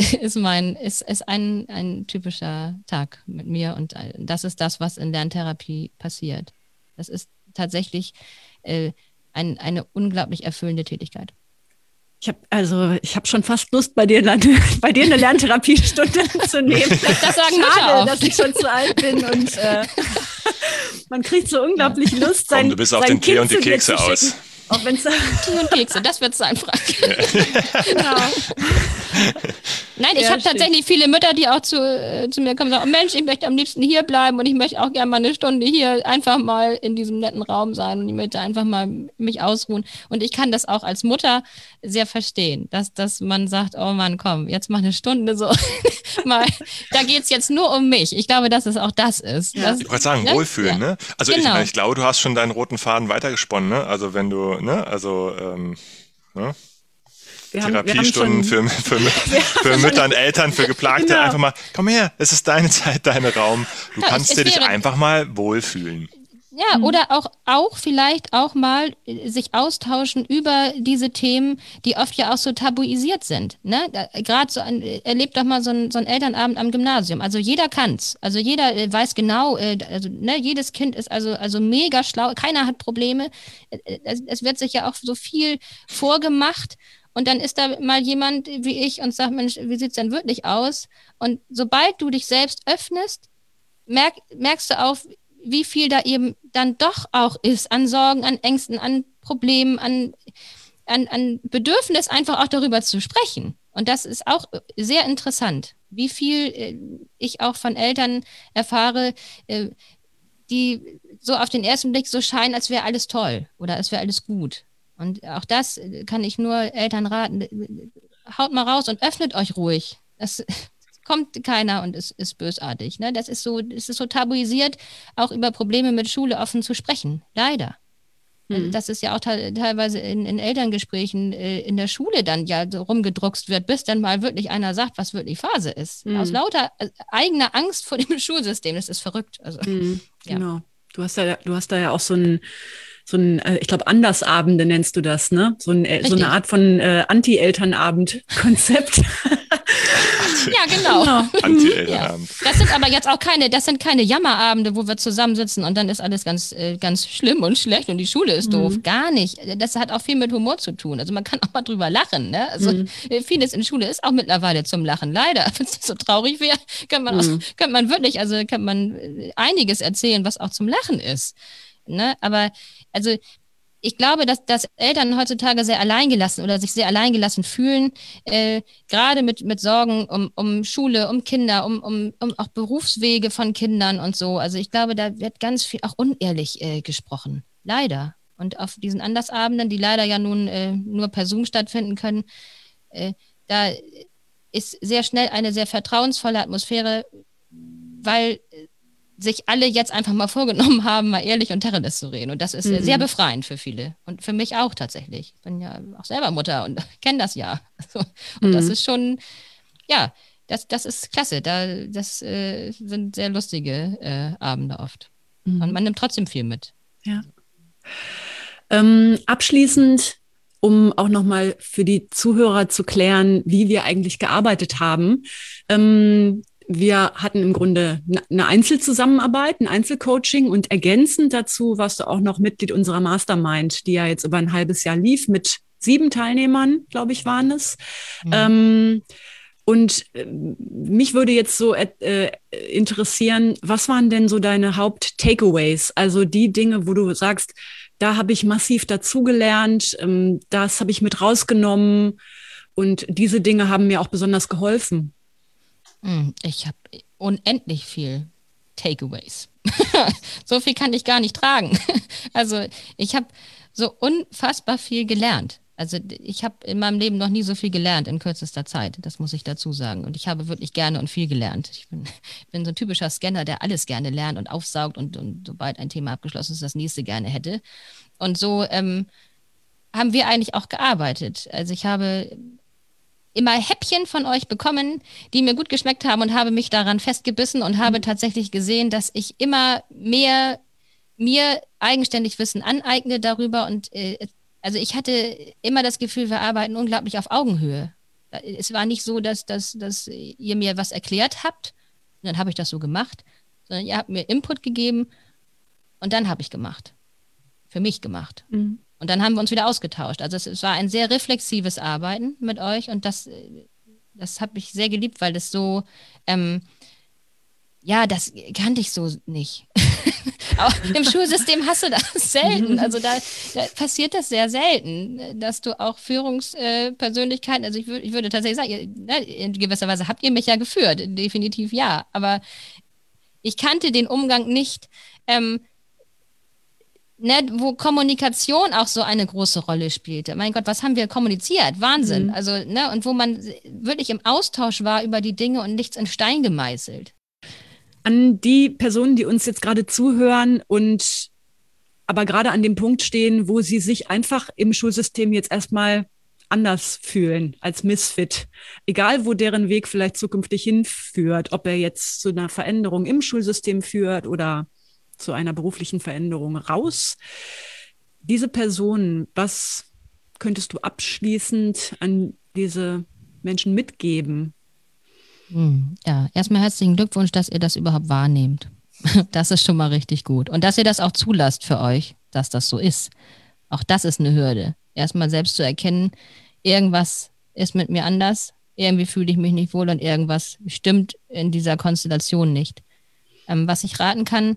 ein typischer Tag mit mir und das ist das, was in Lerntherapie passiert. Das ist tatsächlich eine unglaublich erfüllende Tätigkeit. Ich habe schon fast Lust, bei dir eine Lerntherapiestunde zu nehmen. Das sagen Schade, dass ich schon zu alt bin und man kriegt so unglaublich Lust, du bist auf den Tee und die Kekse aus. Auch wenn's Tee und Kekse, das wird sein, Frank. genau. Nein, ich habe tatsächlich viele Mütter, die auch zu mir kommen und sagen, oh Mensch, ich möchte am liebsten hier bleiben und ich möchte auch gerne mal eine Stunde hier einfach mal in diesem netten Raum sein und ich möchte einfach mal mich ausruhen. Und ich kann das auch als Mutter sehr verstehen, dass man sagt, oh Mann, komm, jetzt mach eine Stunde so. Mal, da geht's jetzt nur um mich. Ich glaube, dass es auch das ist. Ja. Das, Ich wollte sagen, Wohlfühlen, ne? Also Genau. ich glaube, du hast schon deinen roten Faden weitergesponnen, ne? Also wenn du, ne? Also, ne? Wir haben Therapiestunden schon, für Mütter und Eltern, für Geplagte, Genau. einfach mal, komm her, es ist deine Zeit, dein Raum. Du Ja, kannst es dir dich wäre- einfach mal wohlfühlen. Ja, oder auch vielleicht auch mal sich austauschen über diese Themen, die oft ja auch so tabuisiert sind. Ne? Gerade so erlebt doch mal so ein Elternabend am Gymnasium. Also jeder kann's. Also jeder weiß genau, also ne, jedes Kind ist also mega schlau, keiner hat Probleme. Es wird sich ja auch so viel vorgemacht. Und dann ist da mal jemand wie ich und sagt, Mensch, wie sieht's denn wirklich aus? Und sobald du dich selbst öffnest, merkst du auch, wie viel da eben dann doch auch ist an Sorgen, an Ängsten, an Problemen, an Bedürfnis, einfach auch darüber zu sprechen. Und das ist auch sehr interessant, wie viel ich auch von Eltern erfahre, die so auf den ersten Blick so scheinen, als wäre alles toll oder als wäre alles gut. Und auch das kann ich nur Eltern raten. Haut mal raus und öffnet euch ruhig. Das kommt keiner und ist bösartig. Ne? Es ist so tabuisiert, auch über Probleme mit Schule offen zu sprechen. Leider. Das ist ja auch teilweise in Elterngesprächen in der Schule dann ja so rumgedruckst wird, bis dann mal wirklich einer sagt, was wirklich Phase ist. Aus lauter eigener Angst vor dem Schulsystem. Das ist verrückt. Also, ja. Genau. Du hast da ja auch so ein ich glaube, Andersabende nennst du das, ne? So eine Art von Anti-Elternabend-Konzept. Ja, genau. Anti-Elternabend. Ja. Das sind keine Jammerabende, wo wir zusammensitzen und dann ist alles ganz, ganz schlimm und schlecht und die Schule ist doof. Gar nicht. Das hat auch viel mit Humor zu tun. Also man kann auch mal drüber lachen. Ne? Also vieles in Schule ist auch mittlerweile zum Lachen. Leider, wenn es so traurig wäre, könnte man einiges erzählen, was auch zum Lachen ist. Ne? Aber also ich glaube, dass Eltern heutzutage sehr alleingelassen oder sich sehr alleingelassen fühlen, gerade mit Sorgen um Schule, um Kinder, um auch Berufswege von Kindern und so. Also ich glaube, da wird ganz viel auch unehrlich gesprochen. Leider. Und auf diesen Andersabenden, die leider ja nun nur per Zoom stattfinden können, da ist sehr schnell eine sehr vertrauensvolle Atmosphäre, weil sich alle jetzt einfach mal vorgenommen haben, mal ehrlich und Tacheles zu reden. Und das ist sehr befreiend für viele. Und für mich auch tatsächlich. Ich bin ja auch selber Mutter und kenne das ja. Und das ist schon, ja, das ist klasse. Das sind sehr lustige Abende oft. Und man nimmt trotzdem viel mit. Ja. Abschließend, um auch nochmal für die Zuhörer zu klären, wie wir eigentlich gearbeitet haben. Wir hatten im Grunde eine Einzelzusammenarbeit, ein Einzelcoaching und ergänzend dazu warst du auch noch Mitglied unserer Mastermind, die ja jetzt über ein halbes Jahr lief mit 7 Teilnehmern, glaube ich, waren es. Und mich würde jetzt so interessieren, was waren denn so deine Haupt-Takeaways? Also die Dinge, wo du sagst, da habe ich massiv dazugelernt, das habe ich mit rausgenommen und diese Dinge haben mir auch besonders geholfen. Ich habe unendlich viel Takeaways. So viel kann ich gar nicht tragen. Also ich habe so unfassbar viel gelernt. Also ich habe in meinem Leben noch nie so viel gelernt in kürzester Zeit. Das muss ich dazu sagen. Und ich habe wirklich gerne und viel gelernt. Ich bin so ein typischer Scanner, der alles gerne lernt und aufsaugt und sobald ein Thema abgeschlossen ist, das nächste gerne hätte. Und so haben wir eigentlich auch gearbeitet. Also ich habe immer Häppchen von euch bekommen, die mir gut geschmeckt haben und habe mich daran festgebissen und habe tatsächlich gesehen, dass ich immer mehr mir eigenständig Wissen aneigne darüber und also ich hatte immer das Gefühl, wir arbeiten unglaublich auf Augenhöhe. Es war nicht so, dass ihr mir was erklärt habt und dann habe ich das so gemacht, sondern ihr habt mir Input gegeben und dann habe ich gemacht. Für mich gemacht. Und dann haben wir uns wieder ausgetauscht. Also es war ein sehr reflexives Arbeiten mit euch und das habe ich sehr geliebt, weil das so, das kannte ich so nicht. Auch im Schulsystem hast du das selten. Also da passiert das sehr selten, dass du auch Führungspersönlichkeiten, also ich würde tatsächlich sagen, in gewisser Weise habt ihr mich ja geführt, definitiv ja. Aber ich kannte den Umgang nicht, wo Kommunikation auch so eine große Rolle spielte. Mein Gott, was haben wir kommuniziert? Wahnsinn. Also, und wo man wirklich im Austausch war über die Dinge und nichts in Stein gemeißelt. An die Personen, die uns jetzt gerade zuhören und aber gerade an dem Punkt stehen, wo sie sich einfach im Schulsystem jetzt erstmal anders fühlen als Misfit. Egal, wo deren Weg vielleicht zukünftig hinführt, ob er jetzt zu einer Veränderung im Schulsystem führt oder zu einer beruflichen Veränderung raus. Diese Personen, was könntest du abschließend an diese Menschen mitgeben? Ja, erstmal herzlichen Glückwunsch, dass ihr das überhaupt wahrnehmt. Das ist schon mal richtig gut. Und dass ihr das auch zulasst für euch, dass das so ist. Auch das ist eine Hürde. Erstmal selbst zu erkennen, irgendwas ist mit mir anders, irgendwie fühle ich mich nicht wohl und irgendwas stimmt in dieser Konstellation nicht. Was ich raten kann,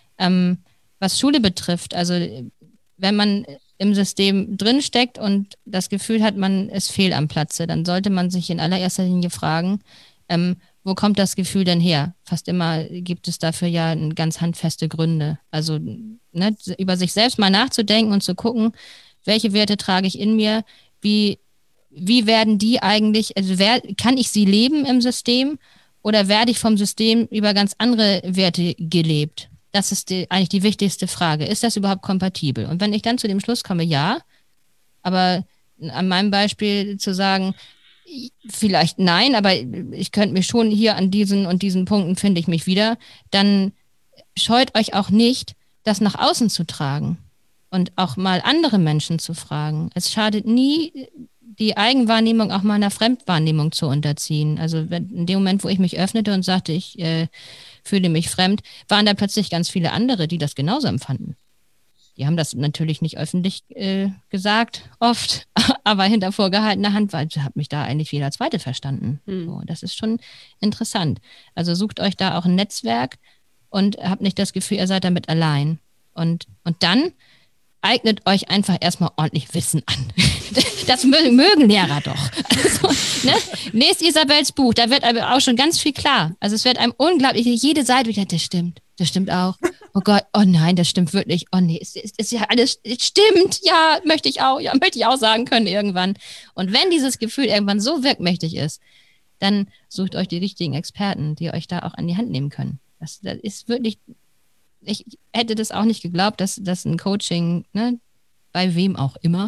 was Schule betrifft, also wenn man im System drinsteckt und das Gefühl hat, man ist fehl am Platze, dann sollte man sich in allererster Linie fragen, wo kommt das Gefühl denn her? Fast immer gibt es dafür ja ganz handfeste Gründe. Also über sich selbst mal nachzudenken und zu gucken, welche Werte trage ich in mir, wie werden die eigentlich, also kann ich sie leben im System oder werde ich vom System über ganz andere Werte gelebt? Das ist eigentlich die wichtigste Frage. Ist das überhaupt kompatibel? Und wenn ich dann zu dem Schluss komme, ja, aber an meinem Beispiel zu sagen, vielleicht nein, aber ich könnte mich schon hier an diesen und diesen Punkten finde ich mich wieder, dann scheut euch auch nicht, das nach außen zu tragen und auch mal andere Menschen zu fragen. Es schadet nie, die Eigenwahrnehmung auch mal einer Fremdwahrnehmung zu unterziehen. Also in dem Moment, wo ich mich öffnete und sagte, ich fühle mich fremd, waren da plötzlich ganz viele andere, die das genauso empfanden. Die haben das natürlich nicht öffentlich gesagt, oft, aber hinter vorgehaltener Hand, weil ich habe mich da eigentlich jeder Zweite verstanden. So, das ist schon interessant. Also sucht euch da auch ein Netzwerk und habt nicht das Gefühl, ihr seid damit allein. Und dann eignet euch einfach erstmal ordentlich Wissen an. Das mögen Lehrer doch. Also, lest Isabels Buch, da wird aber auch schon ganz viel klar. Also es wird einem unglaublich, jede Seite, das stimmt auch. Oh Gott, oh nein, das stimmt wirklich. Oh nee, ist ja alles, es stimmt, ja, möchte ich auch sagen können irgendwann. Und wenn dieses Gefühl irgendwann so wirkmächtig ist, dann sucht euch die richtigen Experten, die euch da auch an die Hand nehmen können. Das ist wirklich, ich hätte das auch nicht geglaubt, dass ein Coaching, bei wem auch immer,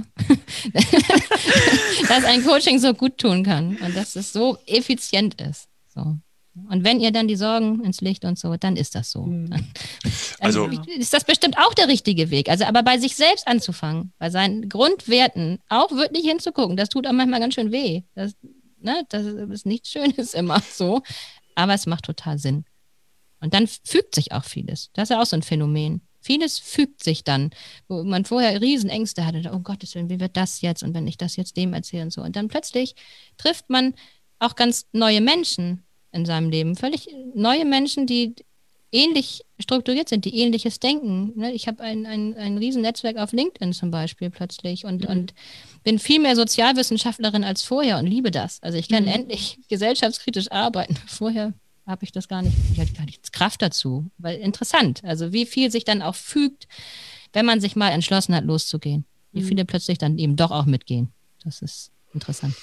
dass ein Coaching so gut tun kann und dass es so effizient ist. So. Und wenn ihr dann die Sorgen ins Licht und so, dann ist das so. Dann ist das bestimmt auch der richtige Weg. Also aber bei sich selbst anzufangen, bei seinen Grundwerten auch wirklich hinzugucken, das tut auch manchmal ganz schön weh. Das ist nichts Schönes immer so, aber es macht total Sinn. Und dann fügt sich auch vieles. Das ist ja auch so ein Phänomen. Vieles fügt sich dann, wo man vorher Riesenängste hatte. Oh Gottes Willen, wie wird das jetzt? Und wenn ich das jetzt dem erzähle und so. Und dann plötzlich trifft man auch ganz neue Menschen in seinem Leben. Völlig neue Menschen, die ähnlich strukturiert sind, die Ähnliches denken. Ich habe ein Riesennetzwerk auf LinkedIn zum Beispiel plötzlich und bin viel mehr Sozialwissenschaftlerin als vorher und liebe das. Also ich kann endlich gesellschaftskritisch arbeiten. Vorher habe ich das gar nicht, ich hatte gar nicht Kraft dazu. Weil interessant, also wie viel sich dann auch fügt, wenn man sich mal entschlossen hat, loszugehen. Wie viele plötzlich dann eben doch auch mitgehen. Das ist interessant.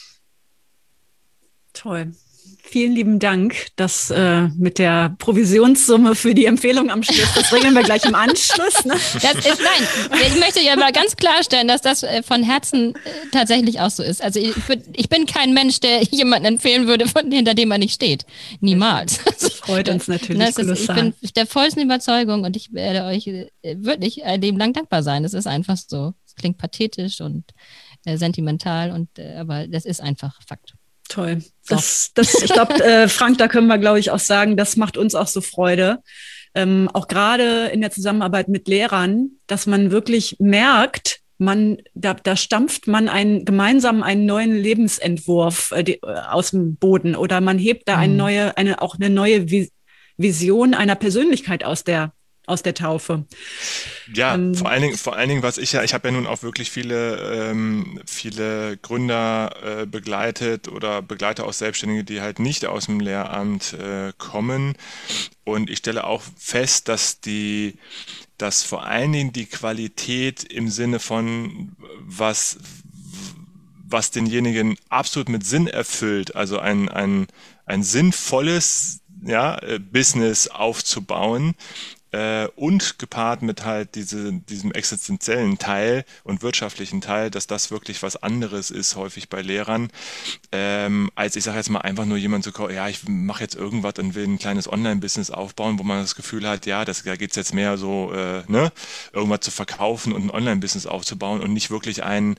Toll. Vielen lieben Dank. Das mit der Provisionssumme für die Empfehlung am Schluss, das regeln wir gleich im Anschluss. Ne? Nein, ich möchte ja mal ganz klarstellen, dass das von Herzen tatsächlich auch so ist. Also ich bin kein Mensch, der jemanden empfehlen würde, hinter dem er nicht steht. Niemals. Das freut uns natürlich. Ich bin der vollsten Überzeugung und ich werde euch wirklich ein Leben lang dankbar sein. Das ist einfach so. Es klingt pathetisch und sentimental, aber das ist einfach Fakt. Toll. Ich glaube, Frank, da können wir, glaube ich, auch sagen, das macht uns auch so Freude. Auch gerade in der Zusammenarbeit mit Lehrern, dass man wirklich merkt, da stampft man gemeinsam einen neuen Lebensentwurf aus dem Boden oder man hebt da eine neue Vision einer Persönlichkeit aus der aus der Taufe. Ja, vor allen Dingen, ich habe ja nun auch wirklich viele Gründer begleitet oder begleite auch Selbstständige, die halt nicht aus dem Lehramt kommen. Und ich stelle auch fest, dass vor allen Dingen die Qualität im Sinne von was denjenigen absolut mit Sinn erfüllt, also ein sinnvolles Business aufzubauen, und gepaart mit halt diesem existenziellen Teil und wirtschaftlichen Teil, dass das wirklich was anderes ist, häufig bei Lehrern, als ich sage jetzt mal einfach nur jemand ich mache jetzt irgendwas und will ein kleines Online-Business aufbauen, wo man das Gefühl hat, da geht es jetzt mehr so, irgendwas zu verkaufen und ein Online-Business aufzubauen und nicht wirklich ein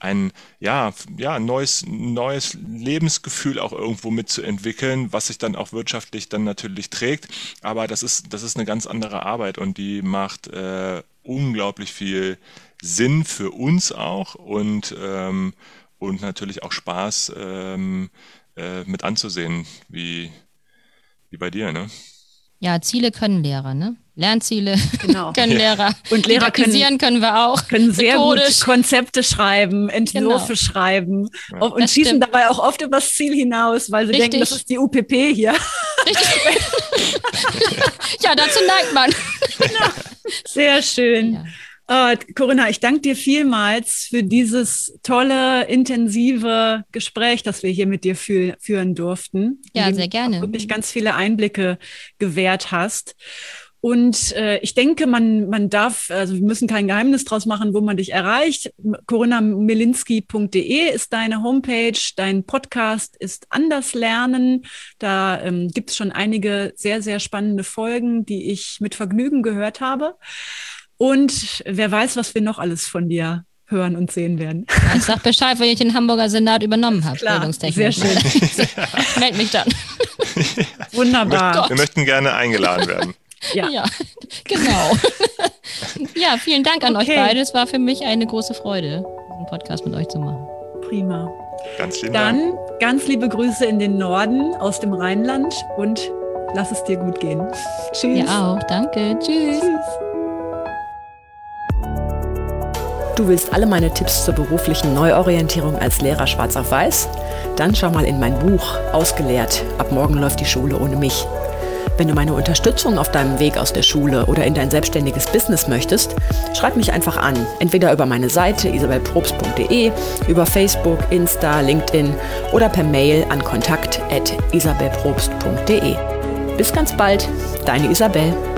neues Lebensgefühl auch irgendwo mitzuentwickeln, was sich dann auch wirtschaftlich dann natürlich trägt. Aber das ist eine ganz andere Arbeit und die macht unglaublich viel Sinn für uns auch und natürlich auch Spaß mit anzusehen, wie bei dir, ne? Ja, Ziele können Lehrer, ne? Lernziele Genau. können Lehrer. Und Lehrer können wir auch. Können sehr gut Konzepte schreiben, Entwürfe schreiben und schießen dabei auch oft übers Ziel hinaus, weil sie denken, das ist die UPP hier. Richtig. Ja, dazu neigt man. Genau. Sehr schön. Ja. Corinna, ich danke dir vielmals für dieses tolle, intensive Gespräch, das wir hier mit dir führen durften. Ja, sehr gerne. Du wirklich ganz viele Einblicke gewährt hast. Und ich denke, man darf, also wir müssen kein Geheimnis draus machen, wo man dich erreicht. corinnamelinski.de ist deine Homepage, dein Podcast ist Anders Lernen. Da gibt es schon einige sehr, sehr spannende Folgen, die ich mit Vergnügen gehört habe. Und wer weiß, was wir noch alles von dir hören und sehen werden. Ich sag Bescheid, wenn ich den Hamburger Senat übernommen habe. Klar, sehr schön. Meld mich dann. Wunderbar. Wir möchten gerne eingeladen werden. Ja, genau. Ja, vielen Dank an euch beide. Es war für mich eine große Freude, diesen Podcast mit euch zu machen. Prima. Ganz lieben Dank. Dann ganz liebe Grüße in den Norden aus dem Rheinland und lass es dir gut gehen. Tschüss. Ja auch, danke. Tschüss. Du willst alle meine Tipps zur beruflichen Neuorientierung als Lehrer schwarz auf weiß? Dann schau mal in mein Buch Ausgelehrt. Ab morgen läuft die Schule ohne mich. Wenn du meine Unterstützung auf deinem Weg aus der Schule oder in dein selbstständiges Business möchtest, schreib mich einfach an. Entweder über meine Seite isabelprobst.de, über Facebook, Insta, LinkedIn oder per Mail an kontakt@isabelprobst.de. Bis ganz bald, deine Isabel.